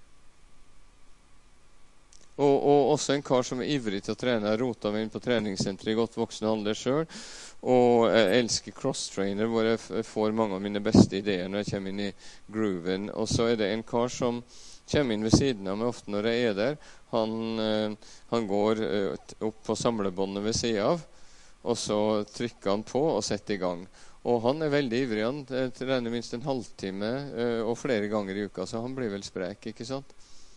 Og, og også en kar som er ivrig til å trene. Jeg rota meg inn på treningssenteret i godt voksne handler selv. Og jeg elsker cross-trainer, hvor jeg får mange av mine beste ideer når jeg kommer inn i grooven. Og så er det en kar som kommer inn ved siden av meg ofte når jeg er der. Han, han går opp på samlebåndet ved siden av, og så trykker han på og setter i gang. Og han er veldig ivrig. Han trener minst en halvtime og flere ganger i uka, så han blir vel sprek, ikke sant?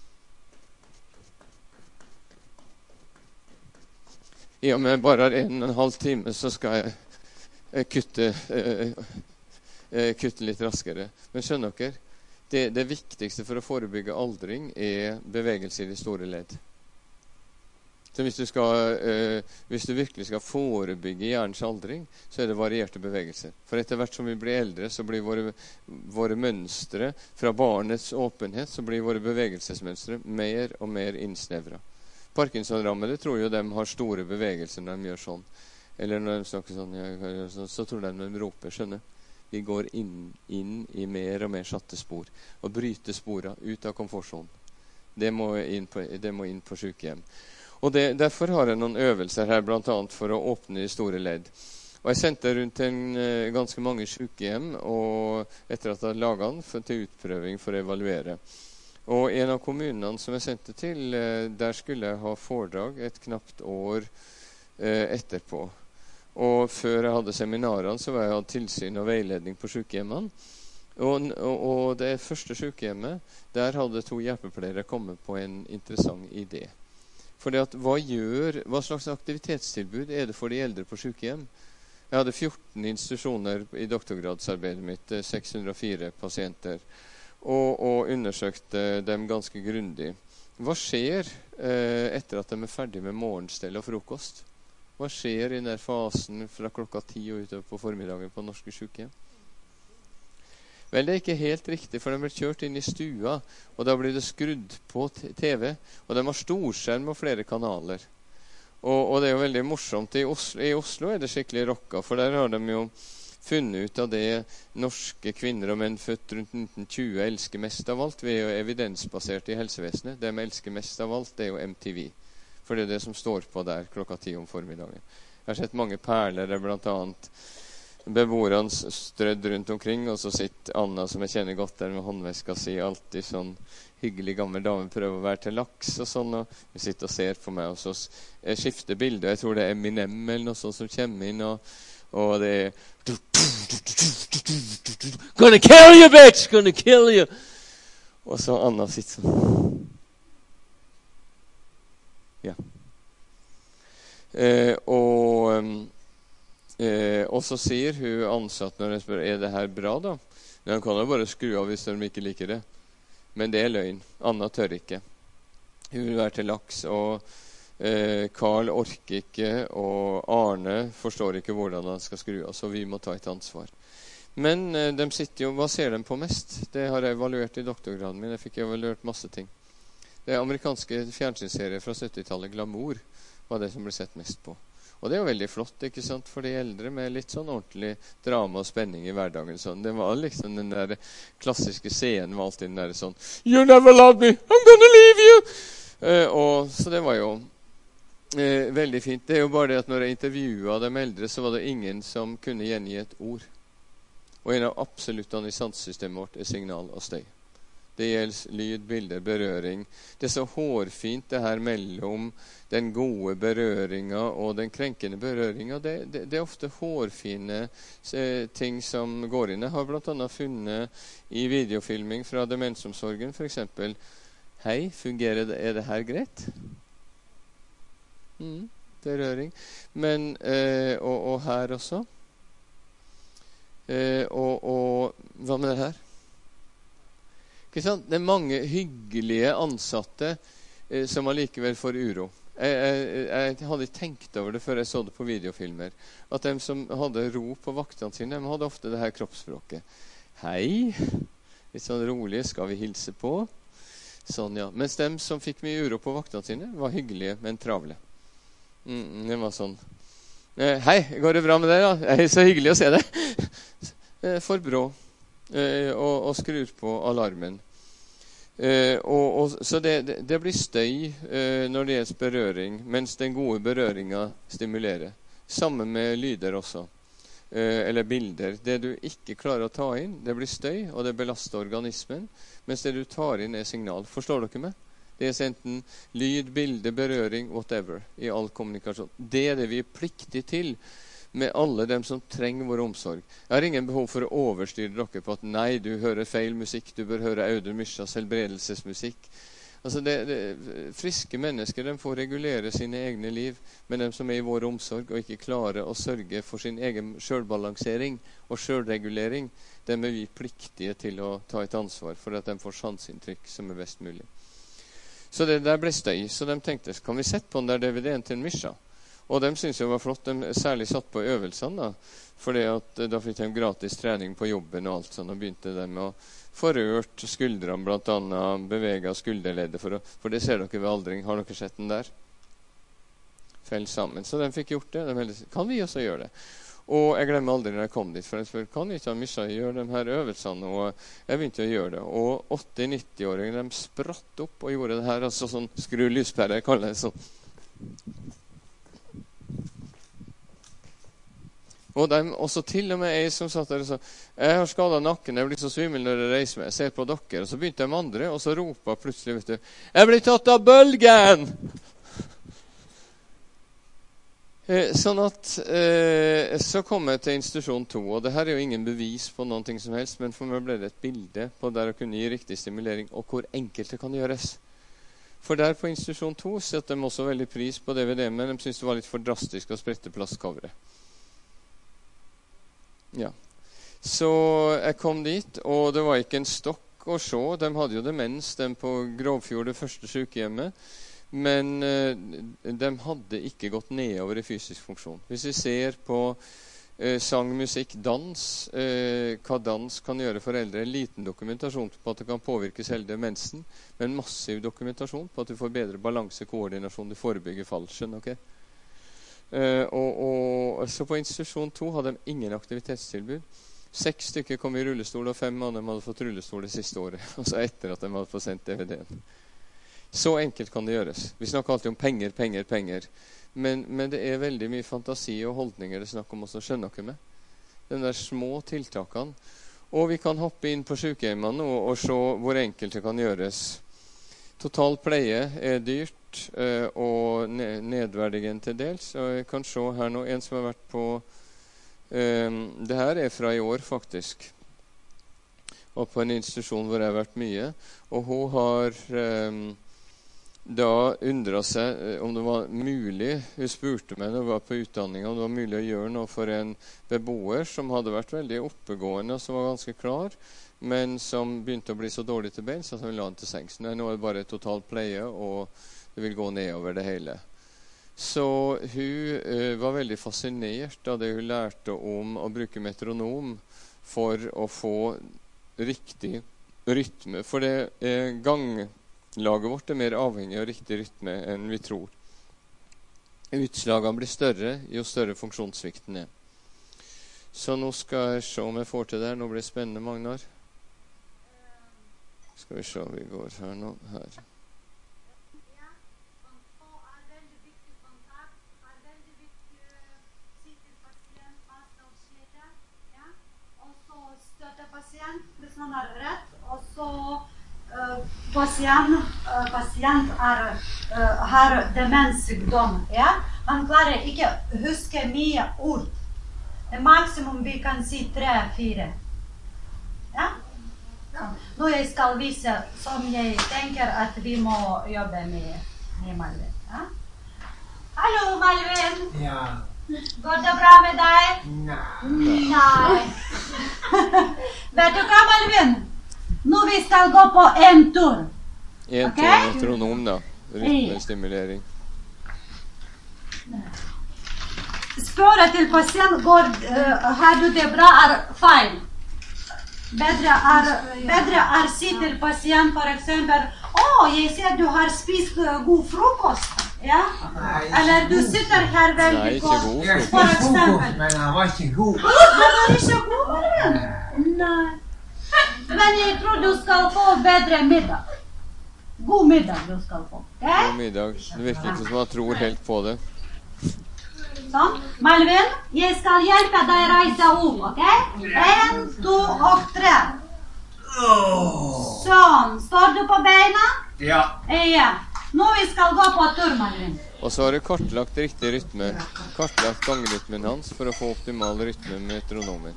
I og med bare en og en halv time så skal jeg eh, kutte, eh, eh, kutte litt raskere. Men skjønner dere, det, det viktigste for å forebygge aldring er bevegelse i de store ledd. Så hvis du, skal, eh, hvis du virkelig skal forebygge hjernens aldring, så er det varierte bevegelser. For etter hvert som vi blir eldre, så blir våre, våre mønstre fra barnets åpenhet, så blir våre bevegelsesmønstre mer og mer innsnevret. Parkinson-rammede tror jo de har store bevegelser når de gjør sånn. Eller når de snakker sånn, ja, så, så tror de de roper, skjønner. Vi går inn, inn i mer og mer satte spor. Og bryter sporene ut av komfortsonen. Det må inn på, det må inn på sykehjem. Og det, derfor har jeg noen øvelser her, blant annet for å åpne de store ledd. Og jeg sendte rundt en, ganske mange sykehjem, og etter at jeg hadde laget den, for, til utprøving for å evaluere. Og en av kommunene som jeg sendte til, der skulle jeg ha foredrag et knapt år eh, etterpå. Og før jeg hadde seminarene, så var jeg hatt tilsyn og veiledning på sykehjemmene. Og, og, og det første sykehjemmet, der hadde to hjelpepleiere kommet på en interessant idé. Fordi at hva gjør, hva slags aktivitetstilbud er det for de eldre på sykehjem? Jeg hadde fjorten institusjoner i doktorgradsarbeidet mitt, seks hundre og fire pasienter. Og, og undersøkte dem ganske grundig. Hva skjer eh, etter at de er ferdig med morgenstell og frokost? Hva skjer i denne fasen fra klokka ti og utover på formiddagen på norske sykehjem? Vel, det er ikke helt riktig, for de blir kjørt inn i stua, og da blir det skrudd på T V, og de har storskjerm og flere kanaler. Og, og det er jo veldig morsomt. I Oslo, i Oslo er det skikkelig rocka, for der har de jo funnet ut av det norske kvinner og menn født rundt nitten tjue elsker mest av alt. Vi er jo evidensbasert i helsevesenet. Det de elsker mest av alt, det er jo M T V. For det er det som står på der klokka ti om formiddagen. Jeg har sett mange perler der blant annet beboerne strødd rundt omkring, og så sitter Anna, som jeg kjenner godt der med håndveska si, alltid sånn hyggelig gammel dame, prøver å være til laks og sånn, og hun sitter og ser på meg, og så jeg skifter bildet. Jeg tror det er Eminem eller noe sånt som kommer inn, og Og det er Gonna kill you, bitch! Gonna kill you! Og så Anna sitter sånn. Ja. Eh, og, eh, og så sier hun ansatt når jeg spør, er det her bra da? Men han kan jo bare skru av hvis de ikke liker det. Men det er løgn. Anna tør ikke. Hun vil være til laks, og Eh, Karl orker ikke, og Arne forstår ikke hvordan han skal skru av, så vi må ta et ansvar. Men eh, de sitter jo, hva ser de på mest? Det har jeg evaluert i doktorgraden min. Jeg fikk evaluert masse ting. Det amerikanske fjernsynsserier fra syttitallet, Glamour, var det som ble sett mest på. Og det er jo veldig flott, ikke sant, for de eldre, med litt sånn ordentlig drama og spenning i hverdagen. Sånn. Det var liksom den der klassiske scenen var alltid den der sånn You never loved me, I'm gonna leave you! Eh, og så det var jo Eh, veldig fint. Det er jo bare det at når jeg intervjuet de eldre, så var det ingen som kunne gjengi et ord. Og en av absoluttene i sansesystemet vårt er signal og støy. Det gjelder lyd, bilder, berøring. Det er så hårfint det her mellom den gode berøringa og den krenkende berøringa. Det, det, det er ofte hårfine eh, ting som går inn. Jeg har blant annet funnet i videofilming fra demensomsorgen for eksempel. Hei, fungerer det, er det her greit? Mm, berøring. Men, eh, og, og her også. Eh, og, og hva med det her? Ikke sant? Det er mange hyggelige ansatte eh, som allikevel får uro. Jeg, jeg, jeg hadde tenkt over det før jeg så det på videofilmer. At de som hadde ro på vaktene sine, de hadde ofte det her kroppsspråket. Hei, litt sånn rolig, skal vi hilse på? Sånn, ja. Mens de som fikk mye uro på vaktene sine, var hyggelige, men travle. Mm, det var sånn. Eh, hei, går det bra med deg da? Det er så hyggelig å se deg. eh, for brå. Eh, og, og skrur på alarmen. Uh, og, og, så det, det, det blir støy uh, når det gjelder berøring, mens den gode berøringa stimulerer. Sammen med lyder også, uh, eller bilder. Det du ikke klarer å ta inn, det blir støy, og det belaster organismen, mens det du tar inn er signal. Forstår dere meg? Det er enten lyd, bilde, berøring, whatever, i all kommunikasjon. Det er det vi er pliktige til med alle dem som trenger vår omsorg. Jeg har ingen behov for å overstyre dere på at nei, du hører feil musikk, du bør høre Audun Myskjas helbredelsesmusikk. Altså det, det, friske mennesker, de får regulere sine egne liv, men de som er i vår omsorg og ikke klarer å sørge for sin egen selvbalansering og selvregulering, dem er vi pliktige til å ta et ansvar for at de får sanseinntrykk som er best mulig. Så det der ble støy, så de tenkte, kan vi sette på den der D V D-en til en Mysja? Og de synes jo det var flott, de særlig satt på øvelsene da, fordi at da fikk de gratis trening på jobben og alt sånn, og begynte de med å få rørt skuldrene, blant annet bevege skulderleddet, for, å, for det ser dere ved aldring. Har dere sett den der? Fell sammen. Så de fikk gjort det. De heldte, kan vi også gjøre det? Og jeg glemmer aldri når jeg kom dit, for jeg spør, kan vi ikke ha Mysja gjøre de her øvelsene? Og jeg begynte å gjøre det. Og åtti-nitti-åringer, de spratt opp og gjorde det her, altså sånn skru lyspære, jeg kaller det sånn. Og de, også til og med jeg som satt der og sa, jeg har skadet nakken, jeg blir så svimmel når jeg reiser meg, jeg ser på dere, og så begynte de andre, og så ropet plutselig, vet du, jeg blir tatt av bølgen! Eh, sånn at, eh, så kom jeg til institusjon to, og det her er jo ingen bevis på noen ting som helst, men for meg ble det et bilde på der å kunne gi riktig stimulering, og hvor enkelt det kan gjøres. For der på institusjon to setter de også veldig pris på D V D, men de synes det var litt for drastisk å sprette plastcoveret. Ja, så jeg kom dit, og det var ikke en stokk å se. De hadde jo demens, de på Grovfjord, det første sykehjemmet, men eh, de hadde ikke gått nedover i fysisk funksjon. Hvis vi ser på eh, sang, musikk, dans, eh, hva dans kan gjøre for eldre, en liten dokumentasjon på at det kan påvirke selv demensen, men massiv dokumentasjon på at du får bedre balanse, koordinasjon, du forebygger fall, skjønner dere? Uh, og, og så på institusjon to hadde de ingen aktivitetstilbud. Seks stykker kom i rullestol, og fem av dem hadde fått rullestol det siste året. Altså etter at de hadde fått sendt D V D-en. Så enkelt kan det gjøres. Vi snakker alltid om penger, penger, penger. Men, men det er veldig mye fantasi og holdninger det snakker om også, skjønner dere med? Den der små tiltakene. Og vi kan hoppe inn på sykehjemmene og, og se hvor enkelt det kan gjøres. Total pleie er dyrt uh, og nedverdigende til dels. Og jeg kan se her nå en som har vært på um, det her er fra i år faktisk, og på en institusjon hvor jeg har vært mye, og hun har um, da undret seg om det var mulig, hun spurte meg når hun var på utdanning, om det var mulig å gjøre noe for en beboer som hadde vært veldig oppegående og som var ganske klar, men som begynte å bli så dårlig til beins at han ville ha den til sengs. Nei, nå er det bare total pleie, og det vil gå nedover det hele. Så hun uh, var veldig fascinert av det hun lærte om å bruke metronom for å få riktig rytme. For det uh, ganglaget vårt er mer avhengig av riktig rytme enn vi tror. Utslagene blir større jo større funksjonssvikten er. Så nå skal jeg se om jeg får til det her. Nå blir det spennende, Magnar. Skal vi se om vi går her nå. Her.
Ja, kontroll er veldig viktig. Kontakt er veldig viktig. Sitter pasient fast av skjede. Ja. Og så støtter pasient hvis man er rett. Og så uh, pasient, uh, pasient er, uh, har demenssykdom. Ja. Han klarer ikke å huske mye ord. Det maksimum vi kan si tre, fire. Ja. Ja. Nå jeg skal vise som jeg tenker at vi må jobbe med, med Malvin. Ja? Hallo, Malvin!
Ja.
Går det bra med deg?
Nei.
Nei. Vet du hva, Malvin? Nå vi skal gå på en tur.
En
Ok?
ton metronom, da. Rytmestimulering.
Spørre til pasient går, uh, har du det bra, er feil. Bedre er, bedre er si til pasient for eksempel, å, jeg ser du har spist uh, god frokost. Ja? Eller du sitter her veldig
Nei, ikke
godt.
god
Jeg
For
spiste frokost,
eksempel.
men den var ikke god.
Det var ikke god, Mariann. Nei. Men jeg tror du skal få bedre middag. God middag du skal få.
God
Okay?
middag. Det virker ikke som han tror helt på det.
Sånn. Malvin, jeg skal hjelpe deg reise opp, ok? En, to og tre. Sånn. Står du på beina?
Ja.
Ja. Nå vi skal gå på tur, Malvin.
Og så har du kartlagt riktig rytme. Kartlagt gangrytmen hans for å få optimal rytme med metronomen.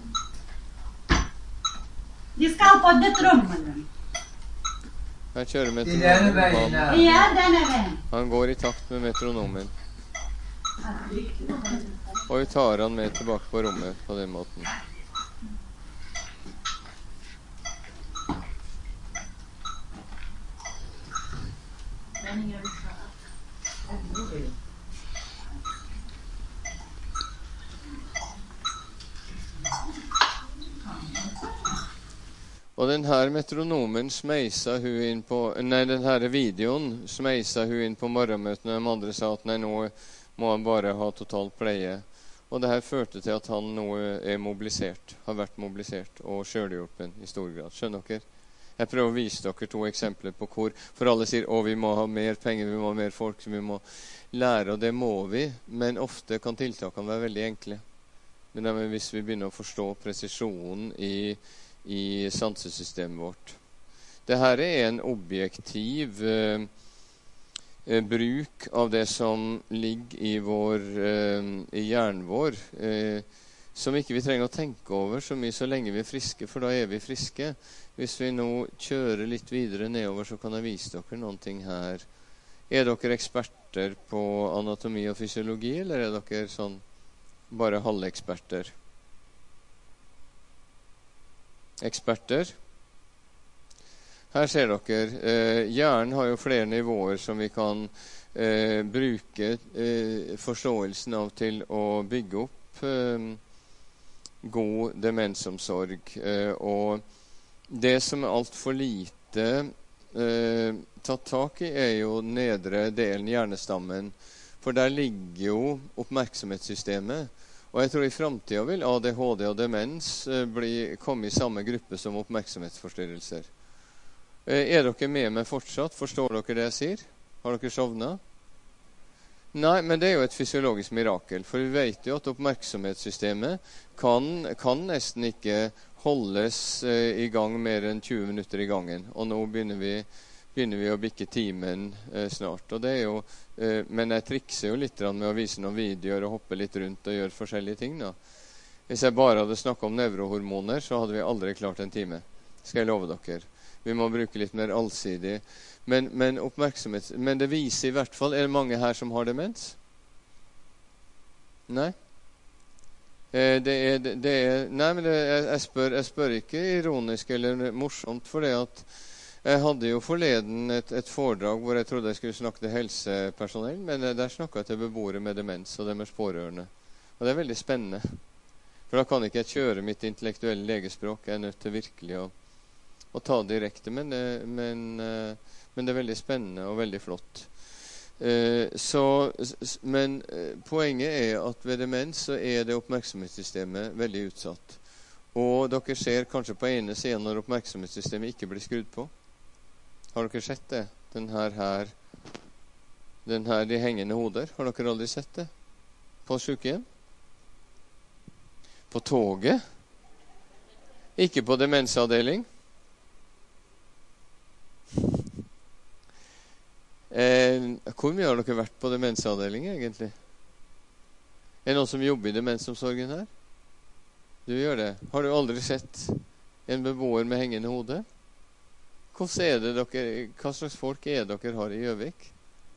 De skal på ditt rom, Malvin.
Her kjører
I denne veien
metronomen.
der.
Han,
Ja, denne veien.
han går i takt med metronomen. Og vi tar han med tilbake på rommet på den måten. Og den her metronomen smeisa hun inn på, nei, den her videoen smeisa hun inn på morgenmøtene. De andre sa at nei, nå må han bare ha total pleie. Og det her førte til at han nå er mobilisert, har vært mobilisert og selvhjulpen i stor grad. Skjønner dere? Jeg prøver å vise dere to eksempler på hvor, for alle sier å, vi må ha mer penger, vi må ha mer folk, vi må lære, og det må vi, men ofte kan tiltakene være veldig enkle. Men det er hvis vi begynner å forstå presisjonen i, i sansesystemet vårt. Dette er en objektiv eh, bruk av det som ligger i, vår, eh, i hjernen vår, eh, som ikke vi trenger å tenke over så mye så lenge vi er friske, for da er vi friske. Hvis vi nå kjører litt videre nedover, så kan jeg vise dere noen ting her. Er dere eksperter på anatomi og fysiologi, eller er dere sånn bare halveksperter? Eksperter? Her ser dere, eh, hjernen har jo flere nivåer som vi kan eh, bruke eh, forståelsen av til å bygge opp eh, god demensomsorg. Eh, og det som er alt for lite eh, tatt tak i, er jo nedre delen, hjernestammen. For der ligger jo oppmerksomhetssystemet. Og jeg tror i fremtiden vil A D H D og demens eh, bli, komme i samme gruppe som oppmerksomhetsforstyrrelser. Er dere med meg fortsatt? Forstår dere det jeg sier? Har dere sovnet? Nei, men det er jo et fysiologisk mirakel. For vi vet jo at oppmerksomhetssystemet kan, kan nesten ikke holdes eh, i gang mer enn tjue minutter i gangen. Og nå begynner vi, begynner vi å bikke timen eh, snart. Og det er jo, eh, men jeg trikser jo litt med å vise noen videoer og hoppe litt rundt og gjøre forskjellige ting. Da. Hvis jeg bare hadde snakket om nevrohormoner, så hadde vi aldri klart en time. Skal jeg love dere. Vi må bruke litt mer allsidig. Men, men, oppmerksomhet, men det viser i hvert fall, er det mange her som har demens? Nei? Eh, det er, det, det er, nei, men det, jeg, jeg, spør, jeg spør ikke ironisk eller morsomt, for det at jeg hadde jo forleden et, et foredrag hvor jeg trodde jeg skulle snakke til helsepersonell, men der snakket jeg til beboere med demens og deres pårørende. Og det er veldig spennende. For da kan ikke jeg kjøre mitt intellektuelle legespråk. Jeg er nødt til virkelig å å ta direkte, men, men, men det er veldig spennende og veldig flott. Eh, så, men poenget er at ved demens så er det oppmerksomhetssystemet veldig utsatt. Og dere ser kanskje på ene siden når oppmerksomhetssystemet ikke blir skrudd på. Har dere sett det? Den her, her, den her de hengende hoder. Har dere aldri sett det? På sykehjem? På toget? Ikke på demensavdeling? Eh, hvor mye har dere vært på demensavdelingen egentlig? Er det noen som jobber i demensomsorgen her? Du gjør det. Har du aldri sett en beboer med hengende hode? Hvordan er det dere, hva slags folk er dere har i Gjøvik?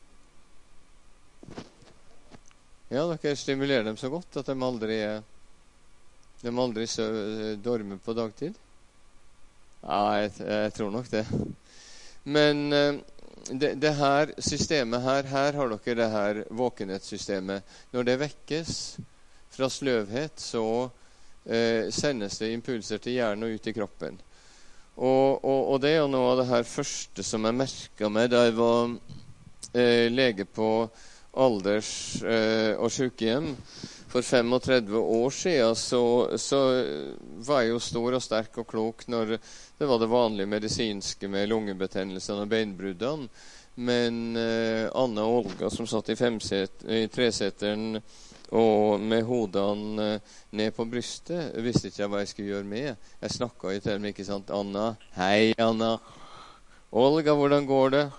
Ja, dere stimulerer dem så godt at de aldri, de aldri søv, dormer på dagtid. Ja, jeg, jeg tror nok det. Men det, det her systemet her, her har dere det her våkenhetssystemet. Når det vekkes fra sløvhet, så eh, sendes det impulser til hjernen og ut i kroppen. Og, og, og det er jo noe av det her første som jeg merket meg da jeg var eh, lege på alders- eh, og sykehjem. For tretifem år siden så, så var jeg jo stor og sterk og klok når det var det vanlige medisinske med lungebetennelsene og beinbruddene. Men eh, Anna og Olga som satt i, femset, i treseteren og med hodene eh, ned på brystet, visste ikke jeg hva jeg skulle gjøre med. Jeg snakket jo til dem, ikke sant? Anna, hei Anna. Olga, hvordan går det?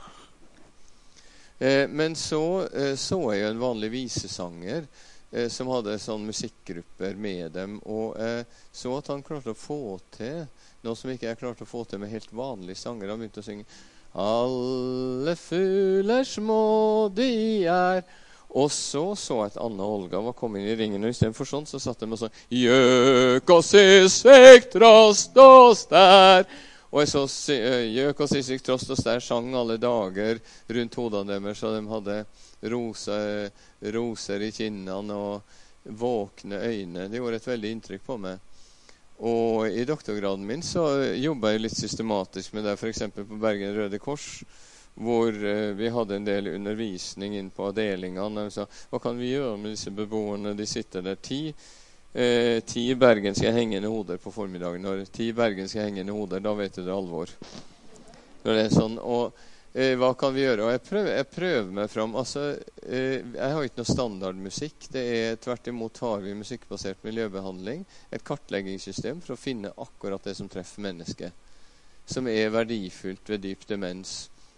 Eh, men så eh, så jeg jo en vanlig visesanger som hadde sånn musikkgrupper med dem, og eh, så at han klarte å få til noe som ikke jeg klarte å få til med helt vanlige sanger. Han begynte å synge «Alle fugler små de er». Og så så jeg at Anna og Olga var kommet inn i ringen, og i stedet for sånn så satt de og sånn «Gjøk og sisvik trost og stær». Og jeg så «Gjøk og sisvik trost og stær» sang alle dager rundt hodene deres, så de hadde rosa, roser i kinnene og våkne øyne. Det gjorde et veldig inntrykk på meg. Og i doktorgraden min så jobbet jeg litt systematisk med det, for eksempel på Bergen Røde Kors, hvor eh, vi hadde en del undervisning inn på avdelingene. Så, hva kan vi gjøre med disse beboerne? De sitter der ti. Eh, ti bergenske hengende hoder på formiddagen. Når ti bergenske hengende hoder, da vet du det er alvor. Når det er sånn, og Eh, hva kan vi gjøre? Og jeg prøver, jeg prøver meg fram. Altså, eh, jeg har ikke noe standardmusikk. Det er tvert imot har vi musikkbasert miljøbehandling. Et kartleggingssystem for å finne akkurat det som treffer mennesket. Som er verdifullt ved dyp demens.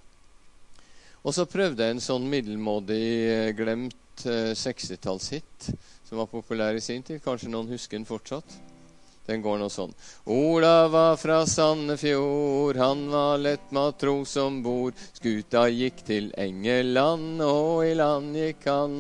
Og så prøvde jeg en sånn middelmådig glemt eh, sekstitallshit som var populær i sin tid. Kanskje noen husker den fortsatt? Den går nå sånn. Ola var fra Sandefjord, han var lett matros ombord. Skuta gikk til Engeland, og i land gikk han.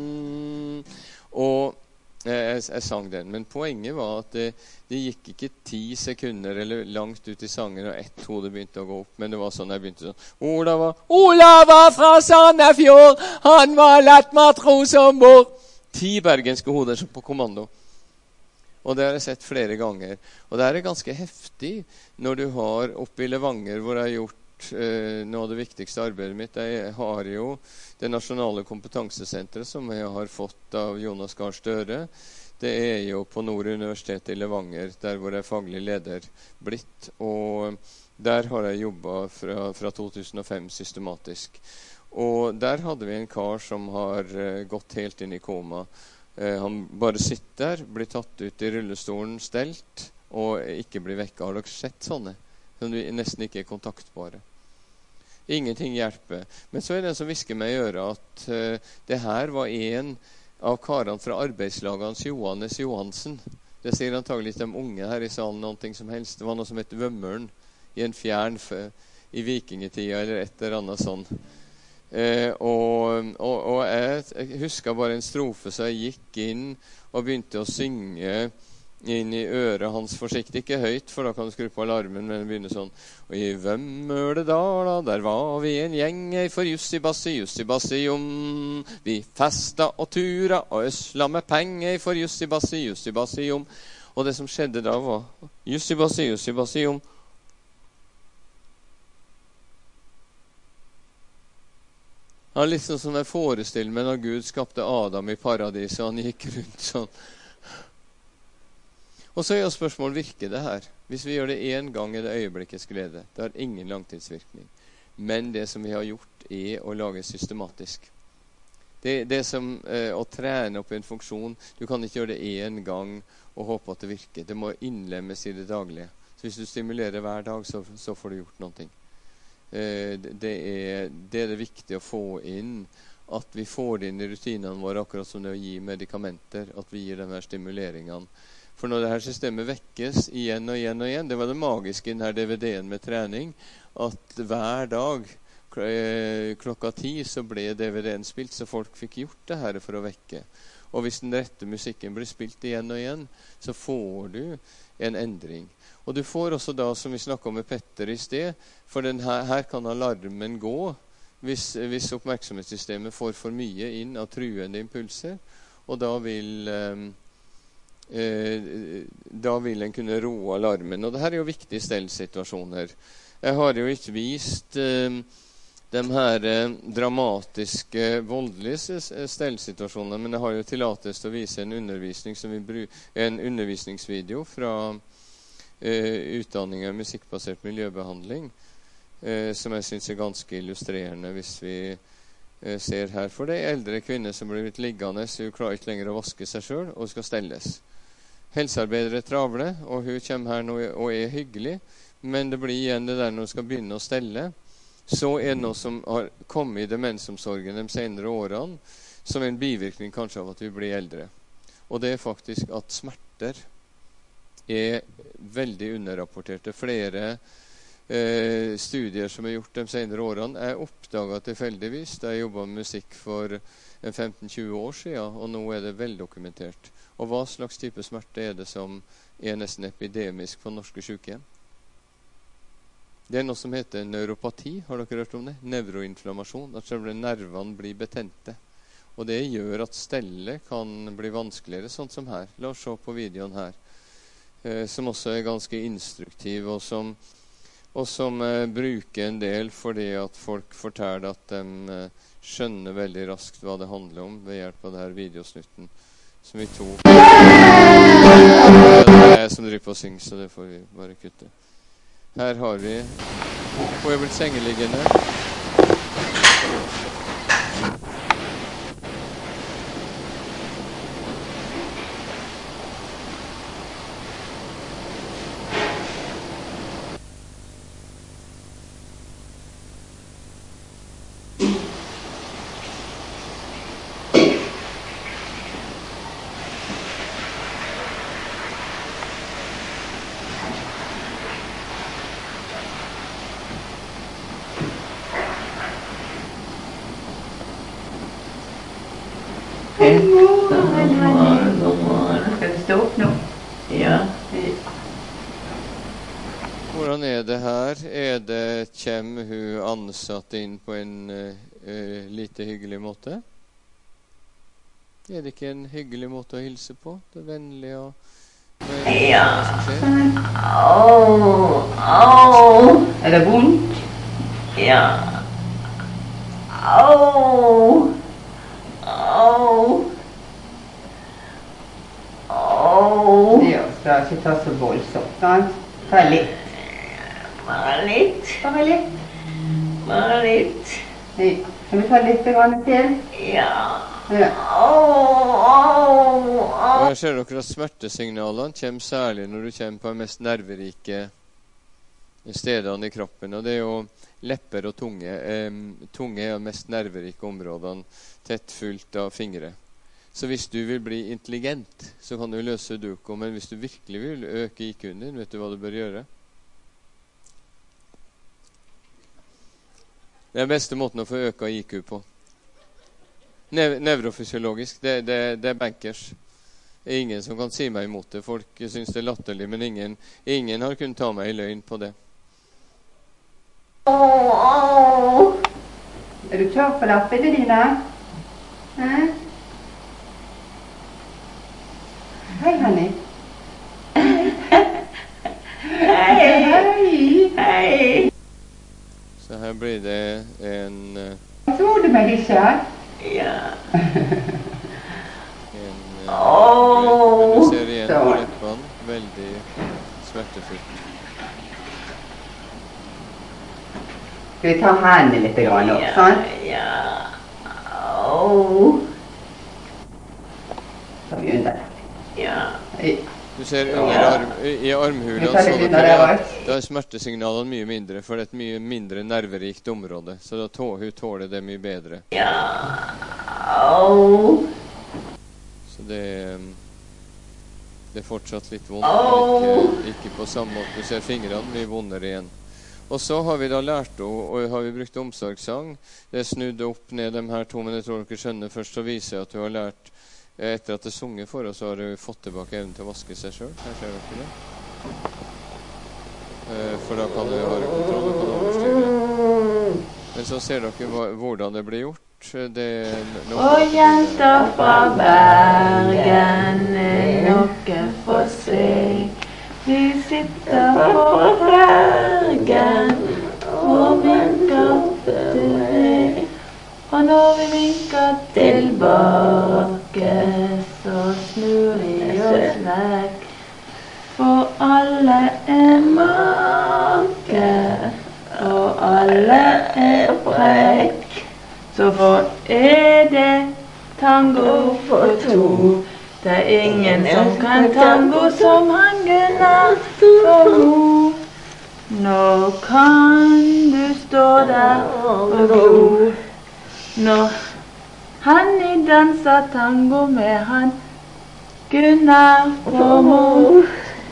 Og eh, jeg, jeg sang den, men poenget var at det, det gikk ikke ti sekunder eller langt ut i sangen, og ett hode begynte å gå opp. Men det var sånn jeg begynte sånn. Ola var, Ola var fra Sandefjord, han var lett matros ombord. Ti bergenske hoder som på kommando. Og det har jeg sett flere ganger. Og det er ganske heftig når du har oppe i Levanger, hvor jeg har gjort eh, noe av det viktigste arbeidet mitt. Jeg har jo det nasjonale kompetansesenteret som jeg har fått av Jonas Gahr Støre. Det er jo på Nord universitet i Levanger, der hvor jeg er faglig leder blitt. Og der har jeg jobbet fra, fra to tusen og fem systematisk. Og der hadde vi en kar som har eh, gått helt inn i koma. Eh, han bare sitter, blir tatt ut i rullestolen, stelt, og ikke blir vekket. Har dere sett sånne? Som nesten ikke er kontaktbare. Ingenting hjelper. Men så er det en som hvisker meg i øret at eh, det her var en av karene fra arbeidslaget hans, Johannes Johansen. Det sier antagelig de unge her i salen noen ting som helst. Det var noe som het Vømmølen i en fjern i vikingetida, eller et eller annet sånn. Eh, og, og, og jeg, jeg husker bare en strofe, så jeg gikk inn og begynte å synge inn i øret hans forsiktig, ikke høyt, for da kan du skru på alarmen, men det begynner sånn. Og i Vømmøledala, der var vi en gjeng, ei for jussi bassi, jussi bassi om. Vi festa og tura og øsla med penger, for jussi bassi, jussi bassi om. Og det som skjedde da var jussi bassi, jussi bassi om. Han er litt sånn som jeg forestiller meg når Gud skapte Adam i paradis, og han gikk rundt sånn. Og så er jo spørsmål, virker det her? Hvis vi gjør det en gang, er det øyeblikkets glede. Det har ingen langtidsvirkning. Men det som vi har gjort er å lage systematisk. Det, det som eh, å trene opp en funksjon, du kan ikke gjøre det en gang og håpe at det virker. Det må innlemmes i det daglige. Så hvis du stimulerer hver dag, så, så får du gjort noe. Det er, det er det viktig å få inn, at vi får det inn i rutinene våre, akkurat som det å gi medikamenter, at vi gir de her stimuleringene. For når det her systemet vekkes igjen og igjen og igjen, det var det magiske i denne D V D-en med trening, at hver dag klokka ti så ble D V D-en spilt, så folk fikk gjort det her for å vekke. Og hvis den rette musikken blir spilt igjen og igjen, så får du en endring. Og du får også da, som vi snakket om med Petter i sted, for den her, her kan alarmen gå hvis, hvis oppmerksomhetssystemet får for mye inn av truende impulser, og da vil, eh, eh, da vil en kunne roe alarmen. Og dette er jo viktige stellsituasjoner. Jeg har jo ikke vist eh, de her eh, dramatiske, voldelige stellsituasjonene, men jeg har jo tillatelse til å vise en, undervisning som vi bru- en undervisningsvideo fra Uh, utdanning av musikkbasert miljøbehandling, uh, som jeg synes er ganske illustrerende hvis vi uh, ser her. For det er eldre kvinner som blir litt liggende, så hun klarer ikke lenger å vaske seg selv, og skal stelles. Helsearbeidere er travle, og hun kommer her nå og er hyggelig, men det blir igjen det der når hun skal begynne å stelle. Så er det noe som har kommet i demensomsorgen de senere årene, som en bivirkning kanskje av at vi blir eldre. Og det er faktisk at smerter er veldig underrapporterte. Flere eh, studier som er gjort de senere årene er oppdaget tilfeldigvis da jeg jobbet med musikk for femten til tjue år siden, og nå er det veldokumentert. Og hva slags type smerte er det som er nesten epidemisk på norske sykehjem? Det er noe som heter neuropati, har dere hørt om det? Nevroinflammasjon, at selve nervene blir betente. Og det gjør at stellet kan bli vanskeligere, sånn som her. La oss se på videoen her. Eh, som også er ganske instruktiv, og som, og som eh, bruker en del fordi at folk forteller at de eh, skjønner veldig raskt hva det handler om ved hjelp av denne videosnutten som vi tok. Det er jeg som driver på å synge, så det får vi bare kutte. Her har vi Hun er blitt sengeliggende. Hvordan er det her? Er det kjem hun ansatt inn på en uh, lite hyggelig måte? Er det ikke en hyggelig måte å hilse på? Det er vennlig og...
Ja. Au, au. Er det vondt? Ja. Au. Au. Au.
Ja, skal ikke ta så voldsomt, sant? Ta litt.
Bare litt.
Bare litt.
Bare litt.
Nei. Kan vi ta litt grann til?
Ja.
Ja.
Au, au, au.
Her ser dere at smertesignalene kommer særlig når du kommer på de mest nerverike stedene i kroppen. Og det er jo lepper og tunge. Eh, tunge er de mest nerverike områdene, tett fullt av fingre. Så hvis du vil bli intelligent, så kan du løse sudoku. Men hvis du virkelig vil øke I Q-en din, vet du hva du bør gjøre? Det er den beste måten å få øke I Q på. Nev nevrofysiologisk, det, det, det er bankers. Det er ingen som kan si meg imot det. Folk synes det er latterlig, men ingen, ingen har kunnet ta meg I løgn på det.
Au, au.
Er du klar for lappene dine? Hæ? Hei, Hanni.
Hei.
Hei.
Hei.
Så her blir det en... Uh,
Tror du meg ikke?
Ja.
en uh,
Åh.
Men du ser igjen på
Så.
leppene, veldig smertefullt.
Skal vi ta hendene litt grann opp,
Ja,
sant?
ja. Au.
Så vi under.
Ja.
Hei.
Du ser under arm, I armhulene
Vi tar litt
så
under
dere
der
at
også.
da er smertesignalene mye mindre, for det er et mye mindre nerverikt område. Så da tå, hun tåler det mye bedre.
Ja. Au.
Så det, um, det er fortsatt litt vondt, men ikke, ikke på samme måte. Du ser fingrene mye vondere igjen. Og så har vi da lært, og har vi brukt omsorgssang. Det er snudd opp ned de her to, men jeg tror dere skjønner først å vise at du har lært Etter at det sunget for oss, så har du fått tilbake evnen til å vaske seg selv. Her ser dere det. Eh, for da kan du ha kontroll, du kan overstyre. Men så ser dere hva, hvordan det blir gjort. Det
Og jenter fra Bergen er noe for seg. Vi sitter på Bergen og vinker til deg. Og når vi vinker tilbake, så snur vi oss vekk. For alle er make, og alle er frekk. Så for er det tango for to. Det er ingen som kan tango som han Gunnar for ro. Nå kan du stå der og glo. Når han i danser tango med han Gunnar for mor.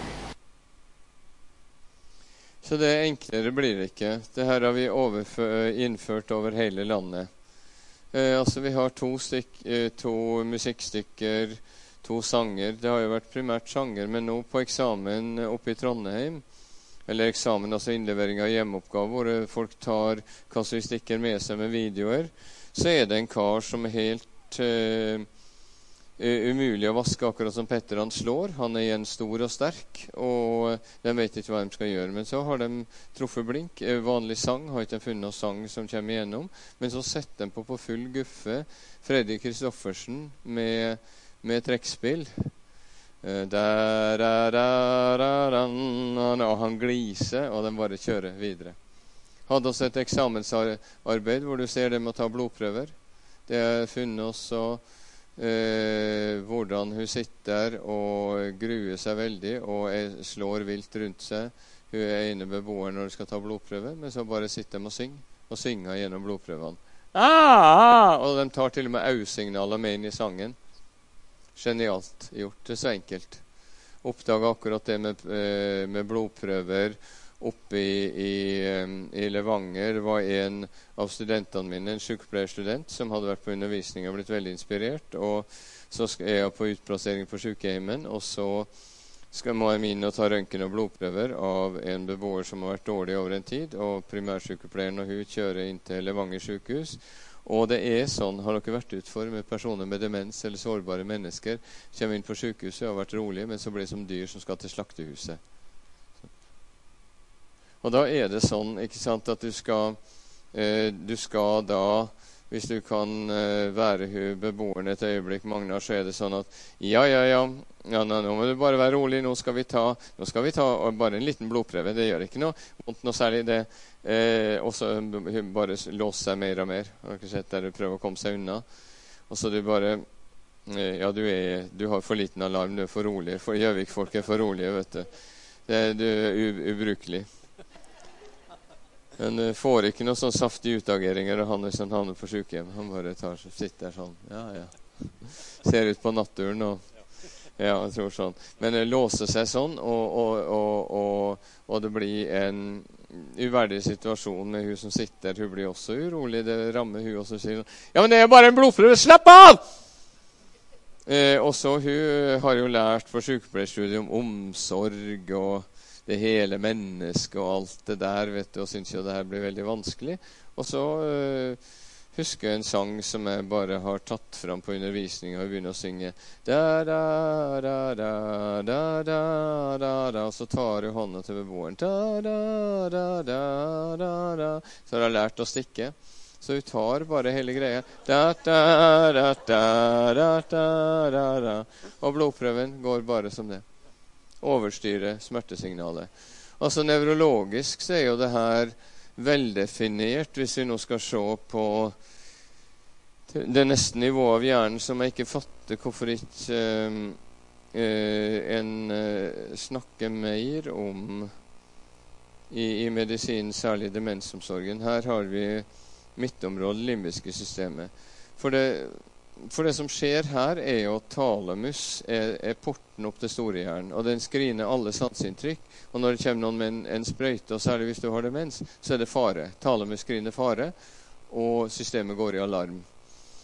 Så det enklere blir det ikke. Det her har vi innført over hele landet. Eh, altså vi har to, stikk, eh, to musikkstykker, to sanger. Det har jo vært primært sanger, men nå på eksamen oppe i Trondheim, eller eksamen, altså innlevering av hjemmeoppgave, hvor folk tar kasuistikker med seg med videoer, så er det en kar som er helt eh, umulig å vaske, akkurat som Petter han slår. Han er igjen stor og sterk, og de vet ikke hva de skal gjøre. Men så har de truffet blink. Vanlig sang har ikke de funnet noen sang som kommer igjennom. Men så setter de på på full guffe Freddy Kristoffersen med, med trekkspill. Der, der, der, der, og han gliser, og de bare kjører videre. Hadde også et eksamensarbeid hvor du ser dem å ta blodprøver. Det er funnet også Eh, hvordan hun sitter og gruer seg veldig og er, slår vilt rundt seg. Hun er ene beboeren når hun skal ta blodprøve, men så bare sitter de og synger og synger gjennom blodprøvene. Ah! Og de tar til og med au-signaler med inn i sangen. Genialt gjort. Det er så enkelt. Oppdaget akkurat det med, eh, med blodprøver oppe i, i, i Levanger. Det var en av studentene mine, en sykepleierstudent, som hadde vært på undervisning og blitt veldig inspirert. Og så er jeg på utplassering på sykehjemmen, og så skal må jeg inn og ta røntgen og blodprøver av en beboer som har vært dårlig over en tid, og primærsykepleieren og hun kjører inn til Levanger sykehus. Og det er sånn, har dere vært utfor med personer med demens eller sårbare mennesker, kommer inn på sykehuset og har vært rolig, men så blir det som dyr som skal til slaktehuset. Og da er det sånn, ikke sant, at du skal, eh, du skal da, hvis du kan eh, være beboeren et øyeblikk, Magnar, så er det sånn at, ja, ja, ja, ja nå, nå må du bare være rolig, nå skal vi ta, nå skal vi ta bare en liten blodprøve, det gjør ikke noe, noe særlig det, eh, og så bare låse seg mer og mer, har dere sett der du prøver å komme seg unna, og så du bare, eh, ja, du, er, du har for liten alarm, du er for rolig, for Gjøvik-folk er for rolige, vet du, det, du er ubrukelig. Men uh, får ikke noen sånn saftige utageringer, og han er sånn havner på sykehjem. Han bare tar, sitter der sånn, ja, ja. Ser ut på naturen, og ja, jeg tror sånn. Men uh, låser seg sånn, og, og, og, og, og det blir en uverdig situasjon med hun som sitter. Hun blir også urolig, det rammer hun også. Sier, ja, men det er bare en blodprøve, slapp av! Uh, og så hun har jo lært på sykepleierstudiet om omsorg, og det hele mennesket og alt det der, vet du, og synes jo det her blir veldig vanskelig. Og så øh, husker jeg en sang som jeg bare har tatt fram på undervisning, og jeg begynner å synge da, da, da, da, da, da, da, da, og så tar du hånda til beboeren da, da, da, da, da, da. Så har jeg lært å stikke. Så hun tar bare hele greia da, da, da, da, da, da, da, da. Og blodprøven går bare som det. Overstyre smertesignalet. Altså nevrologisk så er jo det her veldefinert, hvis vi nå skal se på det neste nivået av hjernen som jeg ikke fatter hvorfor ikke eh, en eh, snakker mer om i, i medisinen, særlig demensomsorgen. Her har vi midtområdet, limbiske systemet. For det For det som skjer her er jo at talamus er, er porten opp til storehjernen, og den screener alle sanseinntrykk, og når det kommer noen med en, en sprøyte, og særlig hvis du har demens, så er det fare. Talamus screener fare, og systemet går i alarm.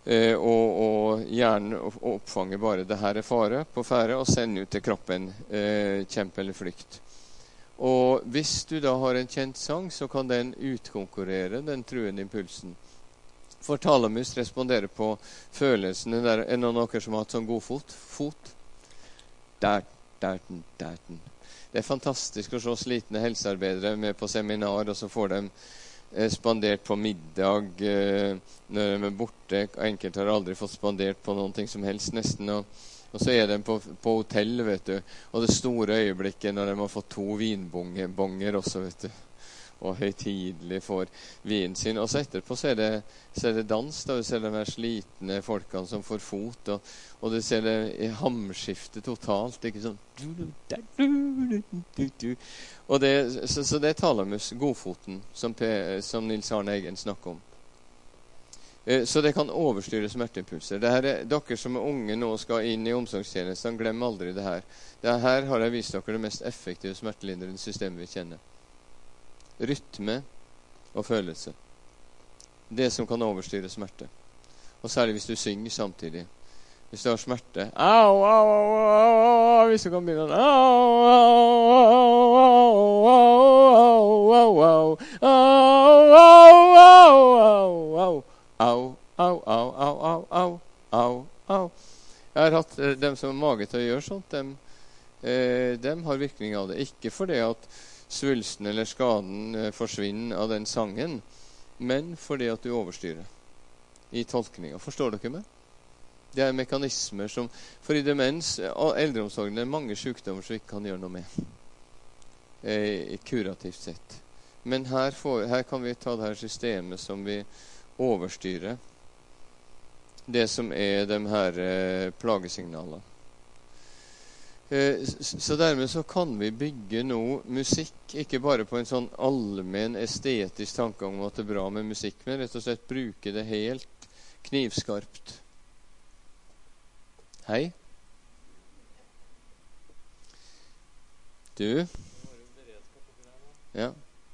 eh, og, og hjernen oppfanger bare det her er fare på fære, og sender ut til kroppen eh, kjempe eller flykt. Og hvis du da har en kjent sang, så kan den utkonkurrere den truende impulsen. For talamus responderer på følelsene. Der er noen av dere som har hatt sånn god fot. Fot. Der, der, der. Det er fantastisk å se slitne helsearbeidere med på seminar, og så får de eh, spandert på middag eh, når de er borte. Enkelte har aldri fått spandert på noen ting som helst nesten, og, og så er de på, på hotell, vet du. Og det store øyeblikket når de har fått to vinbonger også, vet du. Og høytidelig får vinen sin. Og så etterpå så er det, så er det dans, da. Du ser de her slitne folkene som får fot, og, og du ser det i hamskiftet totalt, ikke sånn. Og det, så, så det er talamus, godfoten, som, som Nils Arne Eggen snakker om. Så det kan overstyre smerteimpulser. Det her er, dere som er unge nå skal inn i omsorgstjenesten, glem aldri det her. Det her har jeg vist dere det mest effektive smertelindrende systemet vi kjenner. Rytme og følelse. Det som kan overstyre smerte. Og særlig hvis du synger samtidig. Hvis du har smerte. Au, au, au, au, au. Hvis du kan begynne au, au, au, au, au, au, au, au, au, au, au, au, au, au, au. Jeg har hatt dem som har mage til å gjøre sånt, dem, eh, dem har virkning av det. Ikke fordi at svulsten eller skaden eh, forsvinner av den sangen, men fordi at du overstyrer i tolkninga. Forstår dere meg? Det er mekanismer som, for i demens og eldreomsorgen er mange sykdommer som vi ikke kan gjøre noe med, eh, kurativt sett. Men her, får, her kan vi ta det her systemet som vi overstyrer, det som er de her eh, plagesignalene. Så dermed så kan vi bygge noe musikk, ikke bare på en sånn allmenn estetisk tanke om at det er bra med musikk, men rett og slett bruke det helt knivskarpt. Hei. Du? Ja.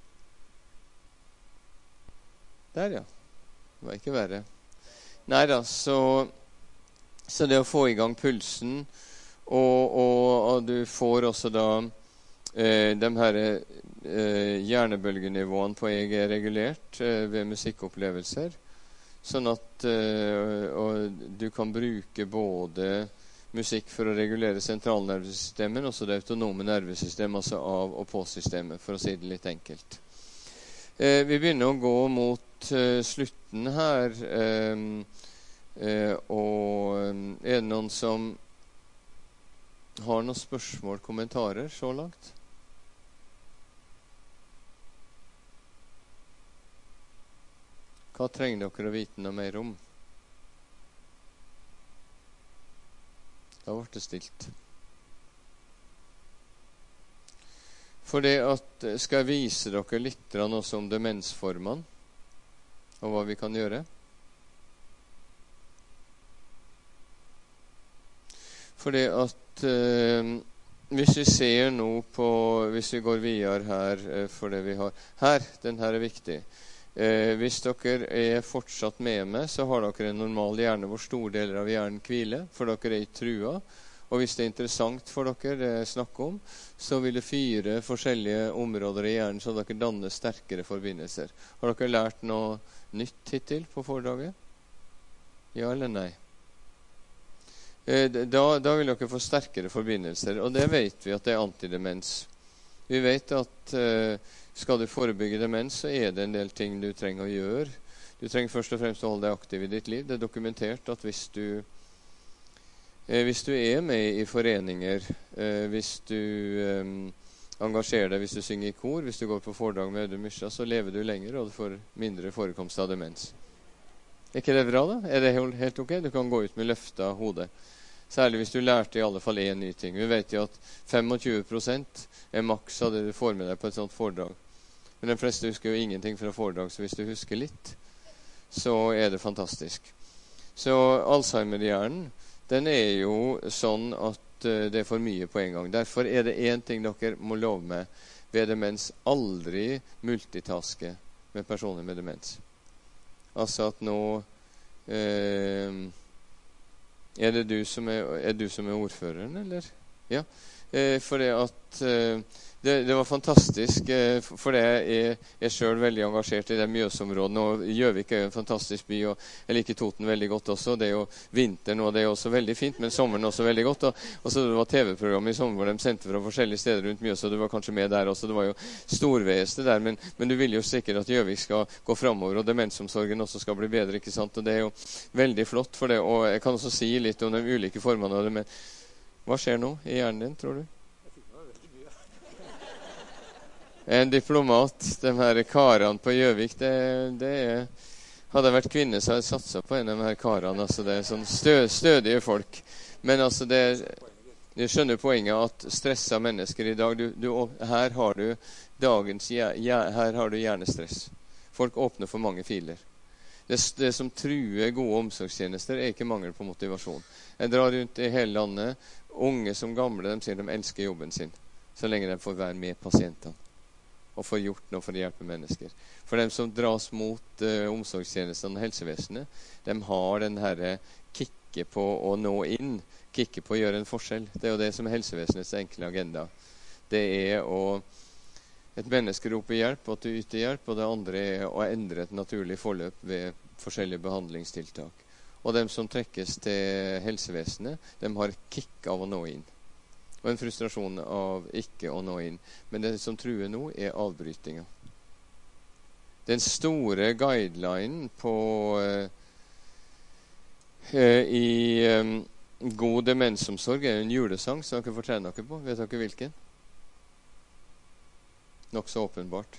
Der, ja. Det var ikke verre. Neida, så, så det å få i gang pulsen, Og, og, og du får også da eh, de her eh, hjernebølgenivåene på E E G regulert eh, ved musikkopplevelser, sånn at eh, og du kan bruke både musikk for å regulere sentralnervesystemet, men også det autonome nervesystemet, altså av- og på-systemet, for å si det litt enkelt. Eh, vi begynner å gå mot eh, slutten her, eh, eh, og er det noen som har noen spørsmål, kommentarer så langt? Hva trenger dere å vite noe mer om? Da ble det stilt. For det at skal jeg vise dere litt også om demensformene, og hva vi kan gjøre. For det at eh, hvis vi ser nå på, hvis vi går videre her eh, for det vi har her, den her er viktig. Eh, hvis dere er fortsatt med meg, så har dere en normal hjerne hvor store deler av hjernen hviler, for dere er i trua. Og hvis det er interessant for dere, det jeg snakker om, så vil det fyre forskjellige områder i hjernen så dere danner sterkere forbindelser. Har dere lært noe nytt hittil på foredraget? Ja eller nei? Da, da vil dere få sterkere forbindelser, og det vet vi at det er antidemens. Vi vet at uh, skal du forebygge demens, så er det en del ting du trenger å gjøre. Du trenger først og fremst å holde deg aktiv i ditt liv. Det er dokumentert at hvis du, eh, hvis du er med i foreninger, eh, hvis du eh, engasjerer deg, hvis du synger i kor, hvis du går på foredrag med Audun Mysja, så lever du lenger, og du får mindre forekomst av demens. Er ikke det bra da? Er det helt ok? Du kan gå ut med løfta hode. Særlig hvis du lærte i alle fall en ny ting. Vi vet jo at tjuefem prosent er maks av det du får med deg på et sånt foredrag. Men de fleste husker jo ingenting fra foredrag, så hvis du husker litt, så er det fantastisk. Så Alzheimer-hjernen, den er jo sånn at uh, det er for mye på en gang. Derfor er det en ting dere må love med ved demens: aldri multitaske med personer med demens. Altså at nå Eh, er det du som er, er du som er ordføreren, eller? Ja, eh, for det at eh, det, det var fantastisk, eh, for det er jeg selv veldig engasjert i det Mjøsområdene, og Gjøvik er jo en fantastisk by, og jeg liker Toten veldig godt også. Det er jo vinteren, og det er også veldig fint, men sommeren også veldig godt. Og, og så det var tv-program i sommer hvor de sendte fra forskjellige steder rundt Mjøs, og du var kanskje med der også. Det var jo storveieste der, men, men du vil jo sikkert at Gjøvik skal gå fremover, og demensomsorgen også skal bli bedre, ikke sant? Og det er jo veldig flott for det, og jeg kan også si litt om de ulike formene av det, men hva skjer nå i hjernen din, tror du? En diplomat, de her karene på Gjøvik, det, det er, hadde jeg vært kvinne så hadde jeg satset på en av de her karene, altså det er sånn stø, stødige folk. Men altså det, jeg skjønner poenget at stressa mennesker i dag, du, du, her har du dagens, her har du hjernestress. Folk åpner for mange filer. Det, det som truer gode omsorgstjenester er ikke mangel på motivasjon. Jeg drar rundt i hele landet, unge som gamle, de sier de elsker jobben sin, så lenge de får være med pasientene og får gjort noe for å hjelpe mennesker. For dem som dras mot uh, omsorgstjenestene og helsevesenet, de har den her kikke på å nå inn, kikke på å gjøre en forskjell. Det er jo det som er helsevesenets enkle agenda. Det er å et menneske roper hjelp, og at du yter hjelp, og det andre er å endre et naturlig forløp ved forskjellige behandlingstiltak. Og dem som trekkes til helsevesenet, de har kick av å nå inn. Og en frustrasjon av ikke å nå inn. Men det som truer nå er avbrytinga. Den store guidelinen på uh, uh, i um, god demensomsorg er en julesang som dere får trene dere på. Vet dere hvilken? Nok så åpenbart.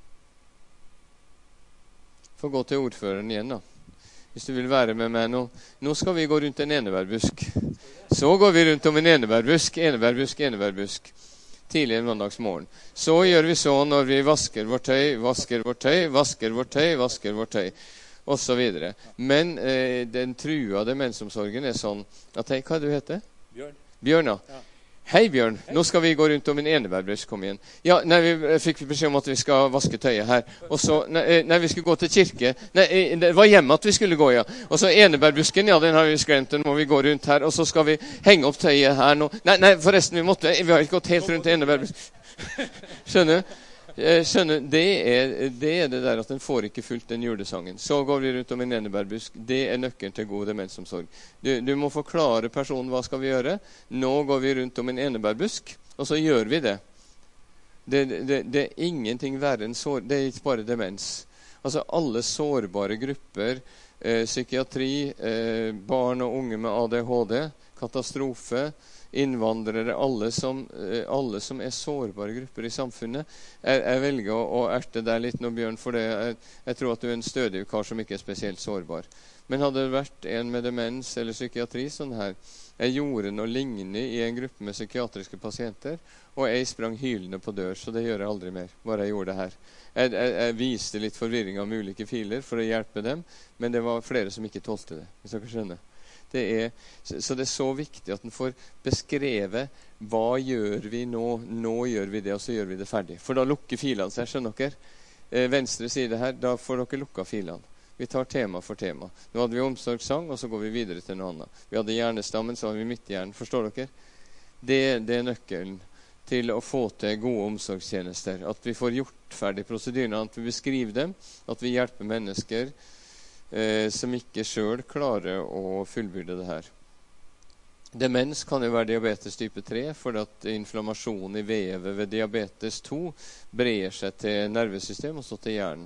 Få gå til ordføreren igjen da. Hvis du vil være med meg nå. Nå skal vi gå rundt en enebærbusk. Så går vi rundt om en enebærbusk, enebærbusk, enebærbusk. Tidlig en mandagsmorgen. Så gjør vi så når vi vasker vårt tøy, vasker vårt tøy, vasker vårt tøy, vasker vårt tøy, og så videre. Men eh, den trua demensomsorgen er sånn at, hei, hva du heter?
Bjørn.
Bjørn, ja. Hei Bjørn, nå skal vi gå rundt om en enebærbusk, kom igjen. Ja, nei, vi fikk beskjed om at vi skal vaske tøyet her. Og så, nei, nei, vi skulle gå til kirke. Nei, det var hjemme at vi skulle gå, ja. Og så enebærbusken, ja, den har vi skremt, den må vi gå rundt her. Og så skal vi henge opp tøyet her nå. Nei, nei, forresten, vi måtte, vi har ikke gått helt rundt enebærbusken. Skjønner du? Skjønner, det er, det er det der at den får ikke fulgt den julesangen. Så går vi rundt om en enebærbusk. Det er nøkkelen til god demensomsorg. Du, du må forklare personen hva skal vi gjøre. Nå går vi rundt om en enebærbusk, og så gjør vi det. Det, det, det er ingenting verre enn sår. Det er ikke bare demens. Altså alle sårbare grupper, eh, psykiatri, eh, barn og unge med A D H D, katastrofe, innvandrere, alle som, alle som er sårbare grupper i samfunnet. Jeg, jeg velger å, å erte deg litt nå, Bjørn, for det, jeg, jeg tror at du er en stødig kar som ikke er spesielt sårbar. Men hadde det vært en med demens eller psykiatri sånn her, jeg gjorde noe lignende i en gruppe med psykiatriske pasienter, og jeg sprang hylende på dør, så det gjør jeg aldri mer, bare jeg gjorde det her. Jeg, jeg, jeg viste litt forvirring av ulike filer for å hjelpe dem, men det var flere som ikke tålte det, hvis dere skjønner. Det er, så det er så viktig at den får beskrevet hva gjør vi nå, nå gjør vi det, og så gjør vi det ferdig. For da lukker filene seg, skjønner dere? Eh, venstre side her, da får dere lukka filene. Vi tar tema for tema. Nå hadde vi omsorgssang, og så går vi videre til noe annet. Vi hadde hjernestammen, så hadde vi midthjernen, forstår dere? Det, det er nøkkelen til å få til gode omsorgstjenester. At vi får gjort ferdig prosedyrene, at vi beskriver dem, at vi hjelper mennesker, Eh, som ikke selv klarer å fullbyrde det her. Demens kan jo være diabetes type tre, for at inflammasjon i vevet ved diabetes to brer seg til nervesystem og så til hjernen.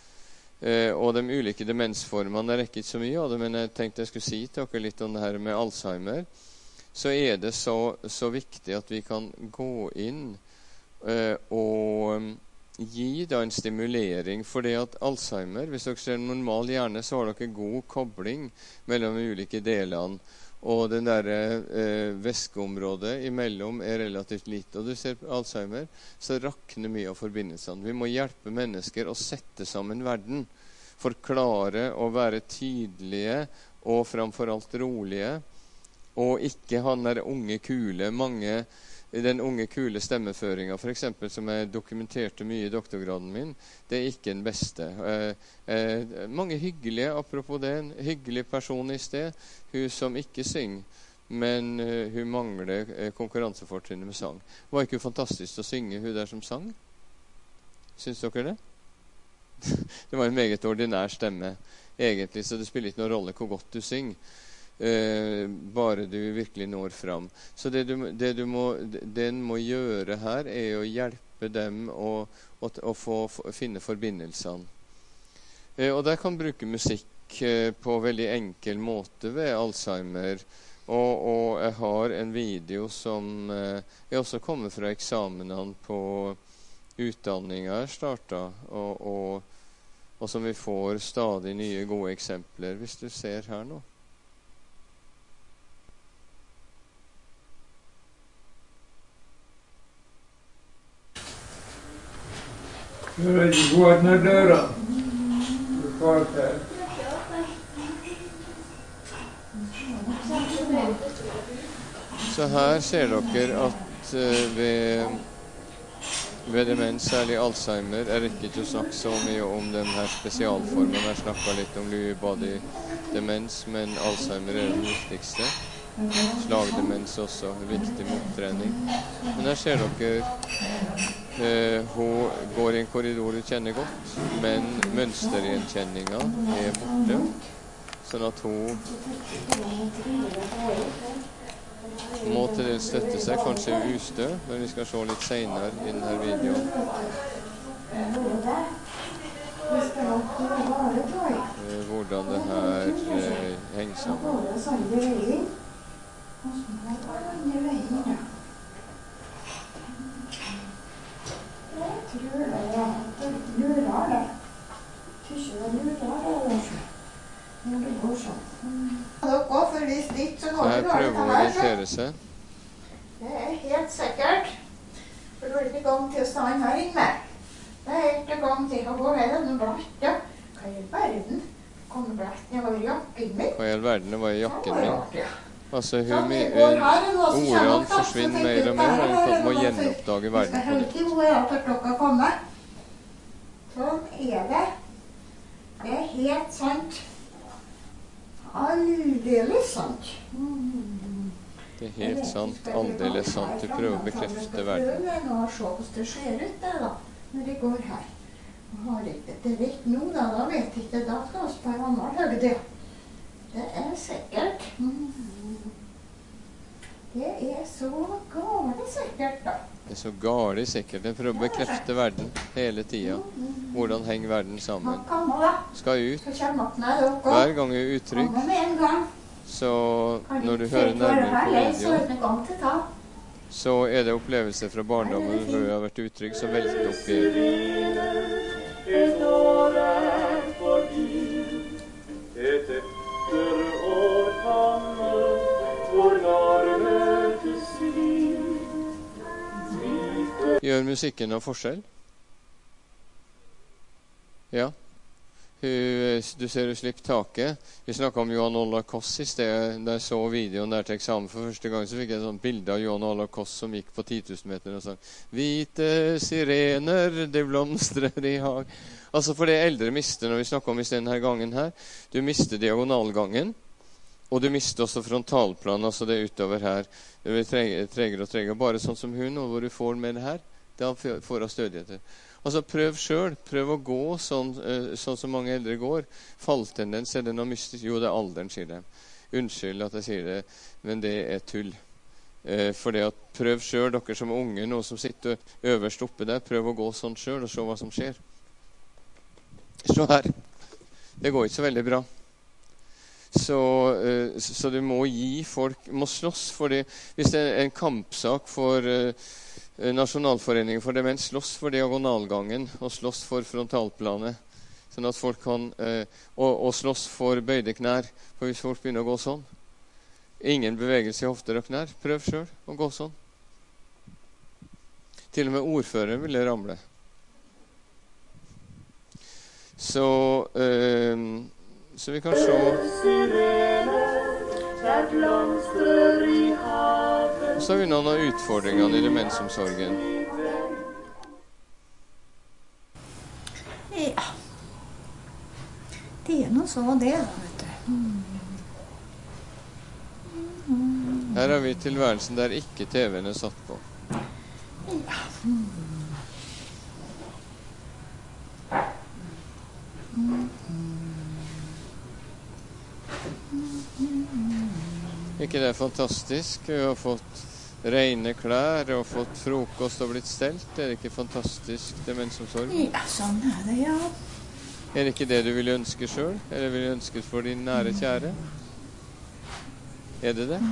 Eh, og de ulike demensformene er ikke så mye av det, men jeg tenkte jeg skulle si til dere litt om det her med Alzheimer. Så er det så, så viktig at vi kan gå inn eh, og gi da en stimulering, for det at Alzheimer, hvis dere ser en normal hjerne, så har dere god kobling mellom de ulike delene, og den der eh, væskeområdet imellom er relativt lite. Og du ser på Alzheimer, så rakner mye av forbindelsene. Vi må hjelpe mennesker å sette sammen verden, forklare og være tydelige, og framfor alt rolige, og ikke ha den der unge kule. Mange den unge, kule stemmeføringen, for eksempel, som jeg dokumenterte mye i doktorgraden min, det er ikke den beste. Eh, eh, mange hyggelige, apropos det, en hyggelig person i sted, hun som ikke synger, men uh, hun mangler uh, konkurransefortrinnet med sang. Var ikke fantastisk å synge, hun der som sang? Syns dere det? Det var en meget ordinær stemme, egentlig, så det spiller ikke noen rolle hvor godt du synger. Uh, bare du virkelig når fram. Så det du, det du må, det en må gjøre her, er å hjelpe dem å, å, å få, finne forbindelsene. Uh, og der kan bruke musikk uh, på veldig enkel måte ved Alzheimer. Og, og jeg har en video som uh, jeg også kommer fra eksamenene på utdanninga jeg startet, og, og, og som vi får stadig nye gode eksempler, hvis du ser her nå.
Du vet ikke hvor den er døra. Du får det.
Så her ser dere at uh, ved, ved demens, særlig Alzheimer, er det ikke å snakke så mye om denne spesialformen. Jeg snakket litt om Lewy body demens, men Alzheimer er den viktigste. Slagdemens også, viktig mottrening. Men her ser dere uh, hun går i en korridor du kjenner godt, men mønstergjenkjenninga er borte, sånn at hun må til det støtte seg, kanskje ustø, men vi skal se litt senere i denne videoen. Eh, hvordan det her eh, henger sammen. Så her prøver å orientere seg.
Det er helt sikkert. For du er ikke i gang til å stå her inne. Det er ikke i gang til å gå her denne blatt. Hva i verden? Kommer blattene over jakken min?
Hva i all verden var i jakken min? Altså, hun, ordene forsvinner mer og mer, og hun må gjenoppdage verden på nytt.
Sånn er det. Det er helt sant. Aldeles sant.
Det er helt sant, aldeles sant. Du prøver å bekrefte verden.
Jeg prøver nå å se hvordan det ser ut det da, når jeg går her. Jeg har ikke det rett nå da, da vet jeg ikke, da skal vi på en annen høyde. Det er sikkert. Det er så gale sikkert da.
Det er så gale sikkert. Jeg prøver å bekrefte verden hele tiden. Hvordan henger verden sammen? Skal ut. Hver gang jeg er utrygg. Så når du hører nærmere på video, så er det opplevelser fra barndommen hvor jeg har vært utrygg, så velter opp igjen. Gjør musikken noen forskjell? Ja. Du ser du slipper taket. Vi snakket om Johan Ola Koss i sted. Da jeg så videoen der til eksamen for første gang, så fikk jeg et sånt bilde av Johan Ola Koss som gikk på ti tusen meter og sa «Hvite sirener, det blomstrer i hag». Altså for det eldre mister, når vi snakker om i denne gangen her, du mister diagonalgangen, og du mister også frontalplan, altså det utover her. Det blir tregere og tregere, bare sånn som hun, og hvor du får med det her, da får jeg stødigheter. Altså prøv selv, prøv å gå sånn, sånn som mange eldre går. Falltendens, er det noe mystisk? Jo, det er alderen, sier det. Unnskyld at jeg sier det, men det er tull. Eh, for det at prøv selv, dere som er unge, noen som sitter øverst oppe der, prøv å gå sånn selv og se hva som skjer. Se her. Det går ikke så veldig bra. Så, uh, så du må gi folk, må slåss for det. Hvis det er en kampsak for uh, Nasjonalforeningen for demens, slåss for diagonalgangen og slåss for frontalplanet, sånn at folk kan uh, og, og slåss for bøyde knær. For hvis folk begynner å gå sånn, ingen bevegelse i hofter og knær, prøv selv å gå sånn. Til og med ordføreren ville ramle. Så uh, Så vi kan se. Og så har vi noen av utfordringene i demensomsorgen.
Ja. Det er noe så det, da, vet du.
Her har vi tilværelsen der ikke T V-en er satt på.
Ja.
Ikke det er fantastisk? Vi har fått rene klær og fått frokost og blitt stelt. Er det ikke fantastisk demensomsorg?
Ja, sånn er det, ja.
Er det ikke det du vil ønske selv? Eller vil du ønske for din nære kjære? Er det det?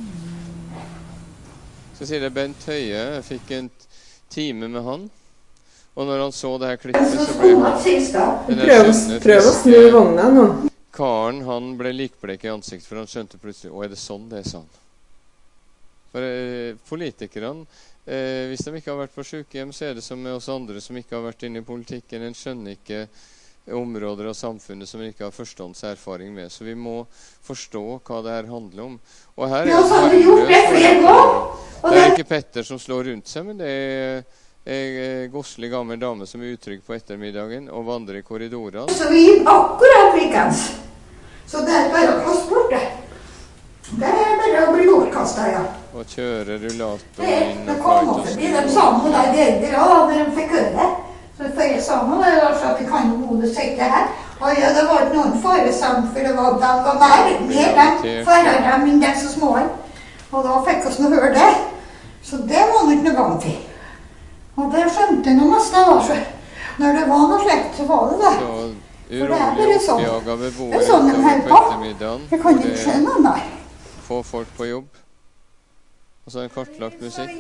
Så sier det Bent Høie, jeg fikk en time med han. Og når han så det her klippet, så ble han...
Prøv, prøv å snu vogna nå.
Karen, han ble likblek i ansiktet, for han skjønte plutselig, å, er det sånn det er sånn? For eh, politikerne, eh, hvis de ikke har vært på sykehjem, så er det som med oss andre som ikke har vært inne i politikken. En skjønner ikke områder av samfunnet som en ikke har forståndserfaring med. Så vi må forstå hva det her handler om. Og her er
Ja, så har vi gjort det flere ganger.
Det er ikke Petter som slår rundt seg, men det er en godslig gammel dame som er utrygg på ettermiddagen og vandrer i korridorene.
Så vi gikk akkurat likens. Så det er bare å kaste bort det. Det er bare å bli bortkastet, ja.
Og kjøre rullator
Det,
inn
det
og
kom
fight
også
og
til de samme der det eldre, da, når de fikk høre det. Så før jeg sa noe, det var så at vi kan jo både sitte her. Og ja, det var ikke noen faresamt, for det var, de var mer, mer de farere enn de så små. Og da fikk oss noe høre det. Så det var nok noe gang til. Og det skjønte jeg noe mest av, så når det var noe slekt, så var det det.
Så
For det er bare sånn.
oppjaga
Det
beboere
er sånn de
utover
holder
på
på.
ettermiddagen.
Jeg kan
hvor
ikke
det
se noen der.
Få folk på jobb. Og så en kartlagt musikk.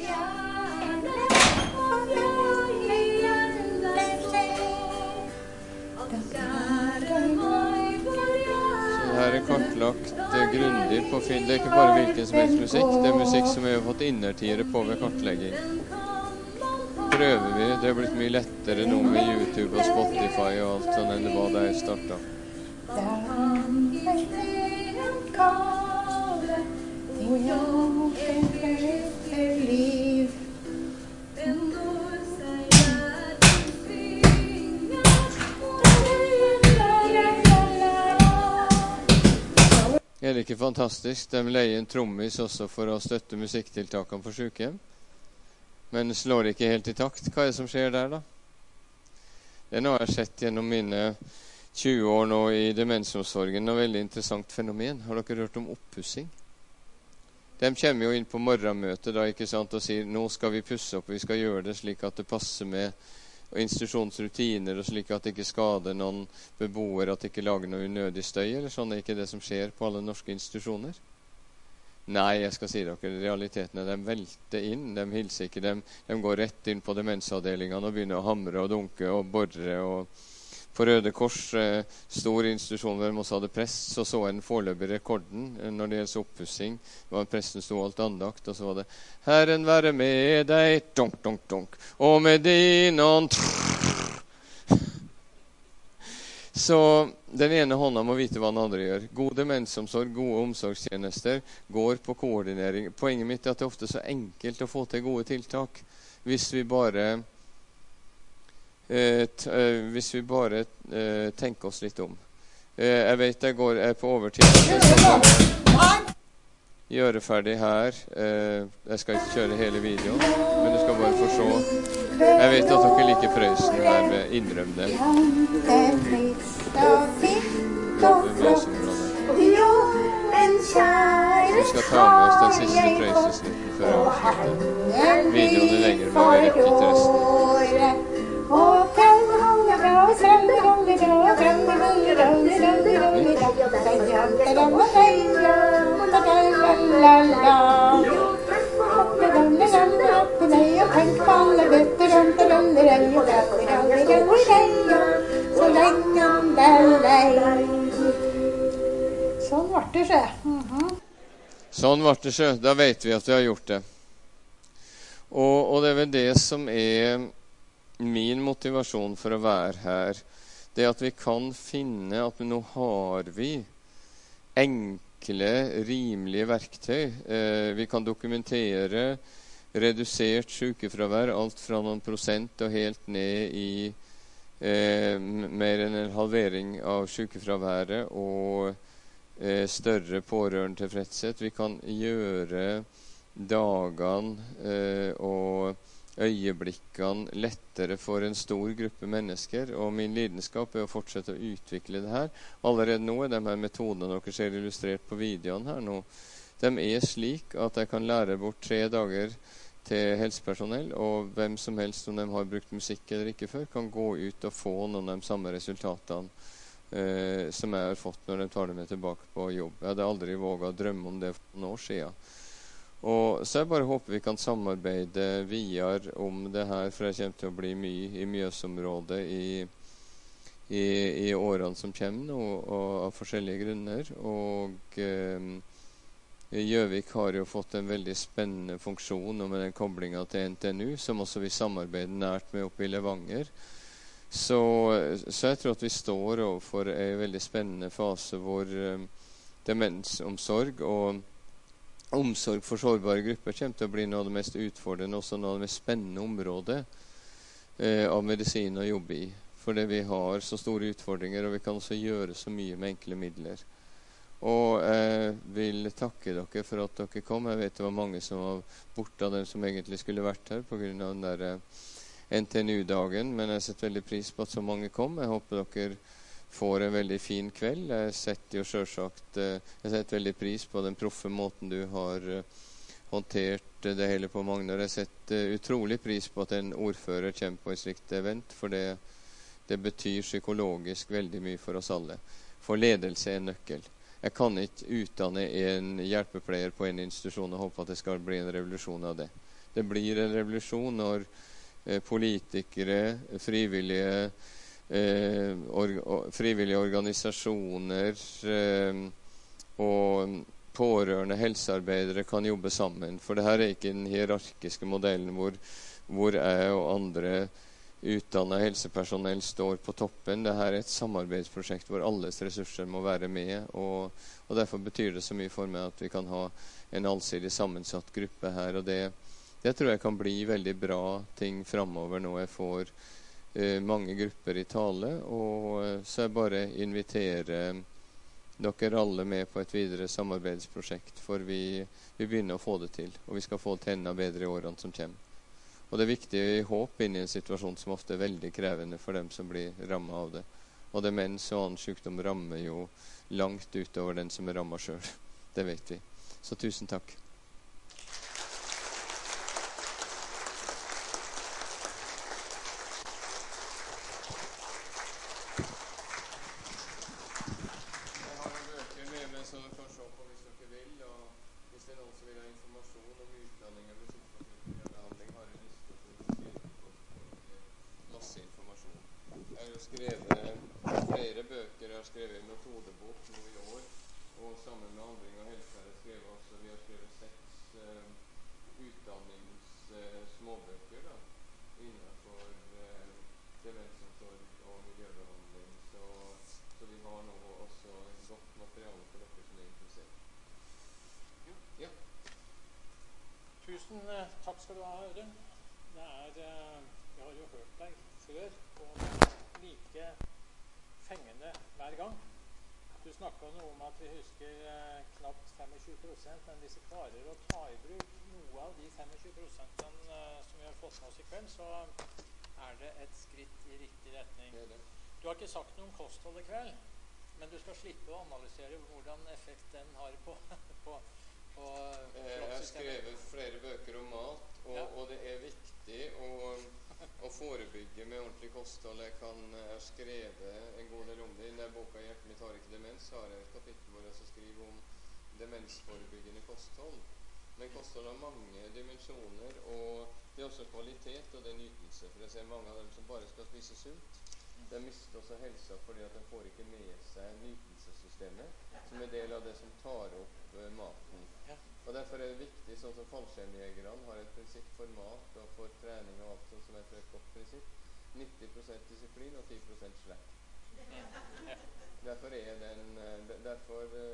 Så det her er kartlagt eh, grundig på film. Det er ikke bare hvilken som helst musikk. Det er musikk som vi har fått innertiere på ved kartlegging. Prøver vi. Det har blitt mye lettere nå med YouTube og Spotify og alt sånn enn det var da jeg startet. Er det ikke fantastisk? De leier en trommis også for å støtte musikktiltakene for sykehjem. Men slår ikke helt i takt. Hva er det som skjer der, da? Det er noe jeg har sett gjennom mine tjue år nå i demensomsorgen. Noe veldig interessant fenomen. Har dere hørt om oppussing? De kommer jo inn på morgenmøtet da, ikke sant, og sier nå skal vi pusse opp, vi skal gjøre det slik at det passer med institusjonsrutiner, og slik at det ikke skader noen beboere, at det ikke lager noe unødig støy, eller sånn. Det er ikke det som skjer på alle norske institusjoner. Nei, jeg skal si dere, realiteten er de velter inn, de hilser ikke, de, de går rett inn på demensavdelingene og begynner å hamre og dunke og borre. Og på Røde Kors, eh, stor institusjon hvor de også hadde prest, så så en foreløpig rekorden eh, når det gjelder oppussing. Det var presten sto alt andakt, og så var det Herren være med deg, donk, donk, donk, og med din ånd. Så den ene hånda må vite hva den andre gjør. God demensomsorg, gode omsorgstjenester går på koordinering. Poenget mitt er at det er ofte så enkelt å få til gode tiltak hvis vi bare eh, t eh, hvis vi bare eh, tenker oss litt om. Eh, jeg vet jeg går jeg er på overtid. Jeg skal bare gjøre ferdig her. Eh, jeg skal ikke kjøre hele videoen, men du skal bare få se. Jeg vet at dere liker Prøysen her med innrøm det. Vi skal ta med oss den siste Prøysen-slutten før jeg avslutter. Videoen er lenger, men vi rekker til resten.
Sånn ble det skje. Mhm.
Sånn ble det skje. Da vet vi at vi har gjort det. Og, og det er vel det som er min motivasjon for å være her. Det at vi kan finne at nå har vi enkle enkle, rimelige verktøy. Eh, vi kan dokumentere redusert sykefravær, alt fra noen prosent og helt ned i eh, mer enn en halvering av sykefraværet og eh, større pårørendetilfredshet. Vi kan gjøre dagene eh, og øyeblikkene lettere for en stor gruppe mennesker, og min lidenskap er å fortsette å utvikle det her. Allerede nå er de her metodene dere ser illustrert på videoen her nå, de er slik at jeg kan lære bort tre dager til helsepersonell, og hvem som helst, om de har brukt musikk eller ikke før, kan gå ut og få noen av de samme resultatene eh, som jeg har fått når de tar dem med tilbake på jobb. Jeg hadde aldri våget å drømme om det for noen år siden. Og så jeg bare håper vi kan samarbeide videre om det her, for det kommer til å bli mye i Mjøsområdet i, i, i årene som kommer nå, og av forskjellige grunner. Og eh, Gjøvik har jo fått en veldig spennende funksjon, og med den koblinga til N T N U, som også vi samarbeider nært med oppe i Levanger. Så, så jeg tror at vi står overfor en veldig spennende fase hvor eh, demensomsorg og omsorg for sårbare grupper kommer til å bli noe av det mest utfordrende, også noe av det mest spennende området eh, av medisin å jobbe i. Fordi vi har så store utfordringer, og vi kan også gjøre så mye med enkle midler. Og jeg vil takke dere for at dere kom. Jeg vet det var mange som var borte av dem som egentlig skulle vært her på grunn av den der N T N U-dagen, men jeg setter veldig pris på at så mange kom. Jeg håper dere får en veldig fin kveld. Jeg setter jo selvsagt jeg setter veldig pris på den proffe måten du har håndtert det hele på, Magnar. Jeg setter utrolig pris på at en ordfører kommer på et slikt event, for det, det betyr psykologisk veldig mye for oss alle. For ledelse er en nøkkel. Jeg kan ikke utdanne en hjelpepleier på en institusjon og håpe at det skal bli en revolusjon av det. Det blir en revolusjon når eh, politikere, frivillige Eh, or, or, frivillige organisasjoner eh, og pårørende helsearbeidere kan jobbe sammen. For det her er ikke den hierarkiske modellen hvor, hvor jeg og andre utdannet helsepersonell står på toppen. Dette er et samarbeidsprosjekt hvor alles ressurser må være med, og, og derfor betyr det så mye for meg at vi kan ha en allsidig sammensatt gruppe her, og det, det tror jeg kan bli veldig bra ting fremover når jeg får Uh, mange grupper i tale, og uh, så jeg bare inviterer dere alle med på et videre samarbeidsprosjekt, for vi, vi begynner å få det til, og vi skal få det til enda bedre i årene som kommer. Og det er viktig å gi håp inn i en situasjon som ofte er veldig krevende for dem som blir rammet av det. Og demens og annen sykdom rammer jo langt utover den som er rammet selv. Det vet vi. Så tusen takk.
Tusen takk skal du ha, Audun. Det er, jeg har jo hørt deg før, og like fengende hver gang. Du snakket noe om at vi husker knapt tjuefem prosent, men hvis vi klarer å ta i bruk noe av de tjuefem prosentene som vi har fått med oss i kveld, så er det et skritt i riktig retning. Du har ikke sagt noe om kosthold i kveld, men du skal slippe å analysere hvordan effekt den har på, på Jeg har skrevet flere bøker om mat, og, ja. og det er viktig å, å forebygge med ordentlig kosthold. Jeg, kan, jeg har skrevet en god del om det. I denne boka 'Hjertet mitt har ikke demens' har jeg et kapittel hvor jeg skriver om demensforebyggende kosthold. Men kosthold har mange dimensjoner, og det er også kvalitet og det er nytelse. For jeg ser mange av dem som bare skal spise sunt. De mister også helsa fordi at de får ikke med seg nytelsessystemet, som er del av det som tar opp uh, maten. Og derfor er det viktig, sånn som fallskjermjegerne har et prinsipp for mat og for trening og alt, sånn som jeg tror er et godt prinsipp. nitti prosent disiplin og ti prosent slekk. Derfor er den, derfor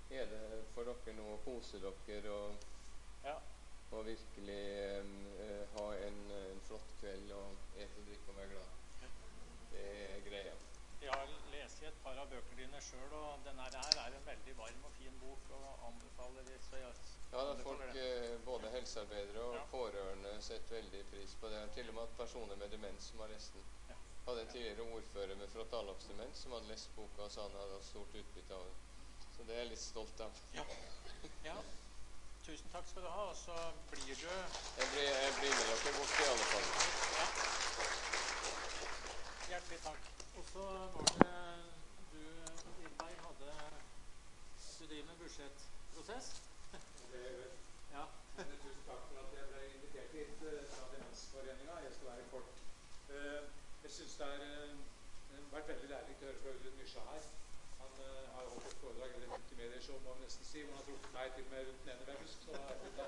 er det for dere nå å kose dere og,
Ja.
og virkelig eh, ha en, en flott kveld og ete og drikke og være glad. Det er greia.
Jeg har lest i et par av bøkene dine selv, og denne her er en veldig varm og fin bok, og anbefaler det. Så jeg
Ja, da folk, eh, både helsearbeidere og
Ja.
pårørende, setter veldig pris på det. Jeg har til og med hatt personer med demens som har lest den.
Ja.
Hadde en tidligere ordfører med frontallappsdemens som hadde lest boka og sa han hadde hatt stort utbytte av det. Så det er jeg litt stolt av.
Ja. Ja. Tusen takk skal du ha, og så blir du...
Jeg blir, jeg blir med dere bort i alle fall.
Ja. Hjertelig takk. Og så var det du, Irberg, hadde... Du driver med budsjettprosess?
Det er vel.
Ja.
Men tusen takk for at jeg ble invitert hit uh, fra Demensforeningen. Jeg skal være kort. Uh, jeg synes det har uh, vært veldig lærerikt å høre fra Ulrich Mysja her. Han uh, har holdt et foredrag eller multimedier, så må vi nesten si. Han har trukket meg til med rundt den ene vebbus. Så er det,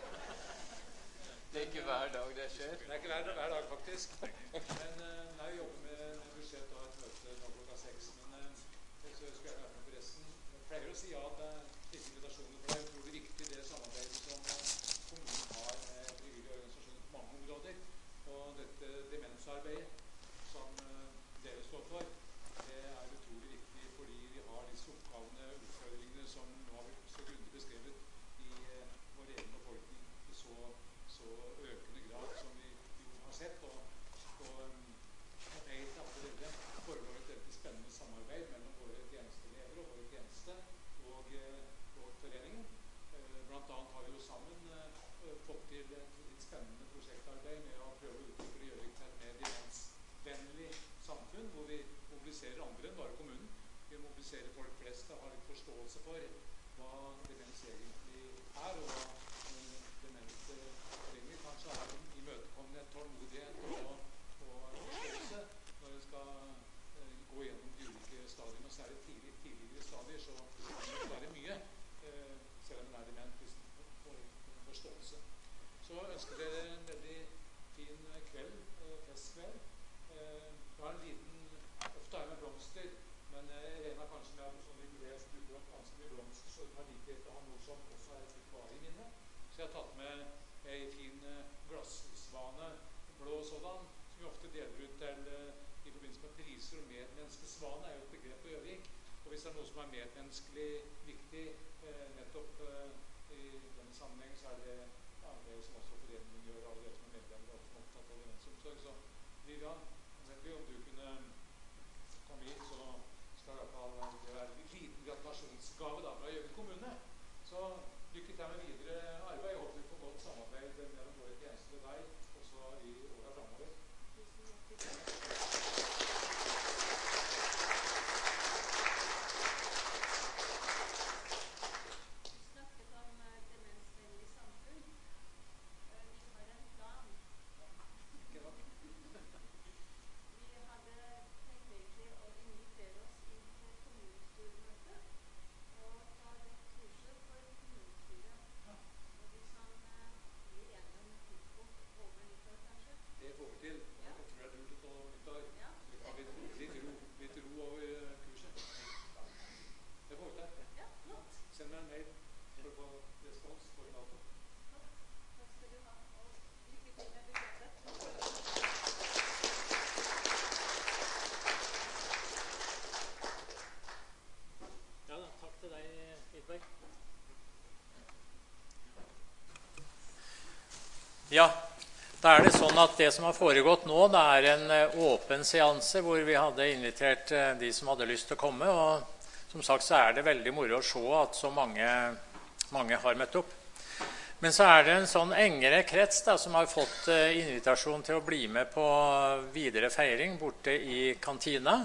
Det er ikke hver dag det skjer.
det er ikke hver, hver dag, faktisk. Men uh, nei, vi jobber med, med budsjett og har et møte nå klokka seks. Men uh, så skulle jeg være med på resten. Jeg pleier å si ja til disse invitasjonene, for det er utrolig viktig det samarbeidet som kommunen har med frivillige organisasjoner på mange områder. Og dette demensarbeidet som dere står for, det er utrolig viktig fordi vi har disse oppgavene, utfordringene som nå har blitt så grundig beskrevet i vår egen befolkning i så, så økende grad som vi jo har sett. Og, og jeg vet at det foregår et veldig spennende samarbeid mellom våre tjenesteledere og våre tjeneste og, og foreningen. Blant annet har vi jo sammen uh, fått til et litt spennende prosjektarbeid med å prøve å utvikle Gjøvik til et mer demensvennlig samfunn, hvor vi mobiliserer andre enn bare kommunen. Vi mobiliserer folk flest og har litt forståelse for hva demens egentlig er, og hva uh, demente trenger. Kanskje er en imøtekommende tålmodighet og, og forståelse når en skal uh, gå gjennom de ulike stadiene, og særlig tidlig, tidligere stadier, så kan det være mye. Uh, selv om det er dement, hvis den får en forståelse. Så ønsker dere en veldig fin kveld, eh, festkveld. Eh, jeg har en liten, ofte er jeg med blomster, men jeg regner kanskje med at sånn jubileer så bruker jeg ganske mye blomster, så det var like greit å ha noe som også er et litt varig minne. Så jeg har tatt med en fin glassvane, blå sådan, som vi ofte deler ut til i forbindelse med priser, og medmenneskesvane er jo et begrep på Gjøvik. Og hvis det er noe som er medmenneskelig viktig eh, nettopp eh, i denne sammenheng, så er det ja, det som også foreningen gjør, alle dere som er medlemmer og som er opptatt av demensomsorg. Så Vivian, om du kunne komme hit, så skal i hvert fall det være en liten gratulasjonsgave da, fra Gjøvik kommune. Så lykke til med videre arbeid. Jeg håper vi får godt samarbeid mellom våre tjenester og deg, også i årene fremover.
Ja, da er det sånn at det som har foregått nå, det er en åpen seanse hvor vi hadde invitert de som hadde lyst til å komme, og som sagt så er det veldig moro å se at så mange, mange har møtt opp. Men så er det en sånn engere krets da, som har fått invitasjon til å bli med på videre feiring borte i kantina.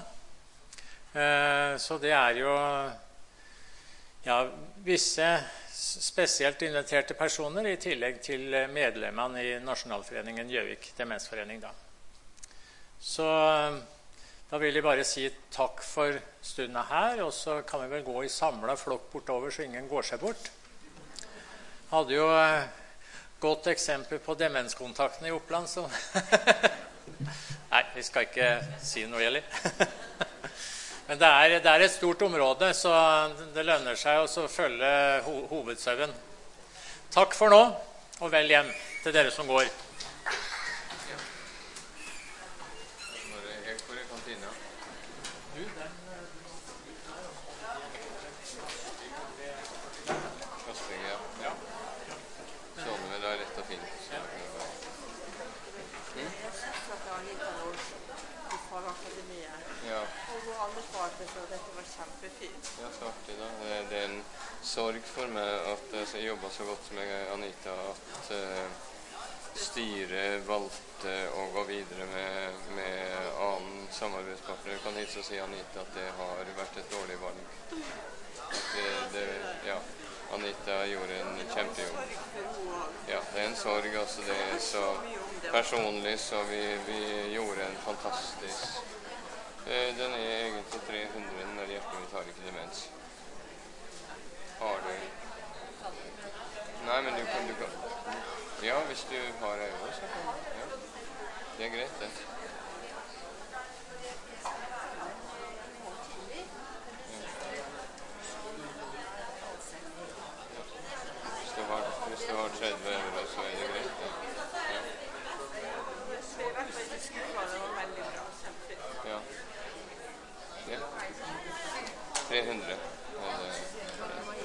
Så det er jo ja, visse spesielt inviterte personer i tillegg til medlemmene i Nasjonalforeningen Gjøvik Demensforening. Da. Så da vil jeg bare si takk for stunden her, og så kan vi vel gå i samlet flokk bortover så ingen går seg bort. Hadde jo godt eksempel på demenskontakten i Oppland, så Nei, vi skal ikke si noe gjeldig. Men det er, det er et stort område, så det lønner seg også å følge ho hovedsauen. Takk for nå, og vel hjem til dere som går.
Det er en sorg for meg at jeg jobbet så godt med Anita, at uh, styret valgte å gå videre med, med annen samarbeidspartner. Jeg kan hilse og si Anita at det har vært et dårlig valg. Det, det, ja, Anita gjorde en kjempejobb. Ja, det er en sorg, altså det er så personlig, så vi, vi gjorde en fantastisk. Uh, den er egentlig tre hundre, når hjertet mitt har ikke demens. Har du? Nei, men du kan, du kan. Ja, hvis du har øyne, så kan du. Ja. Det er greit, det. Ja. Hvis du har, hvis du har tretti euro, så er det greit, det. Ja. Ja. Ja. tre hundre. Ja, det,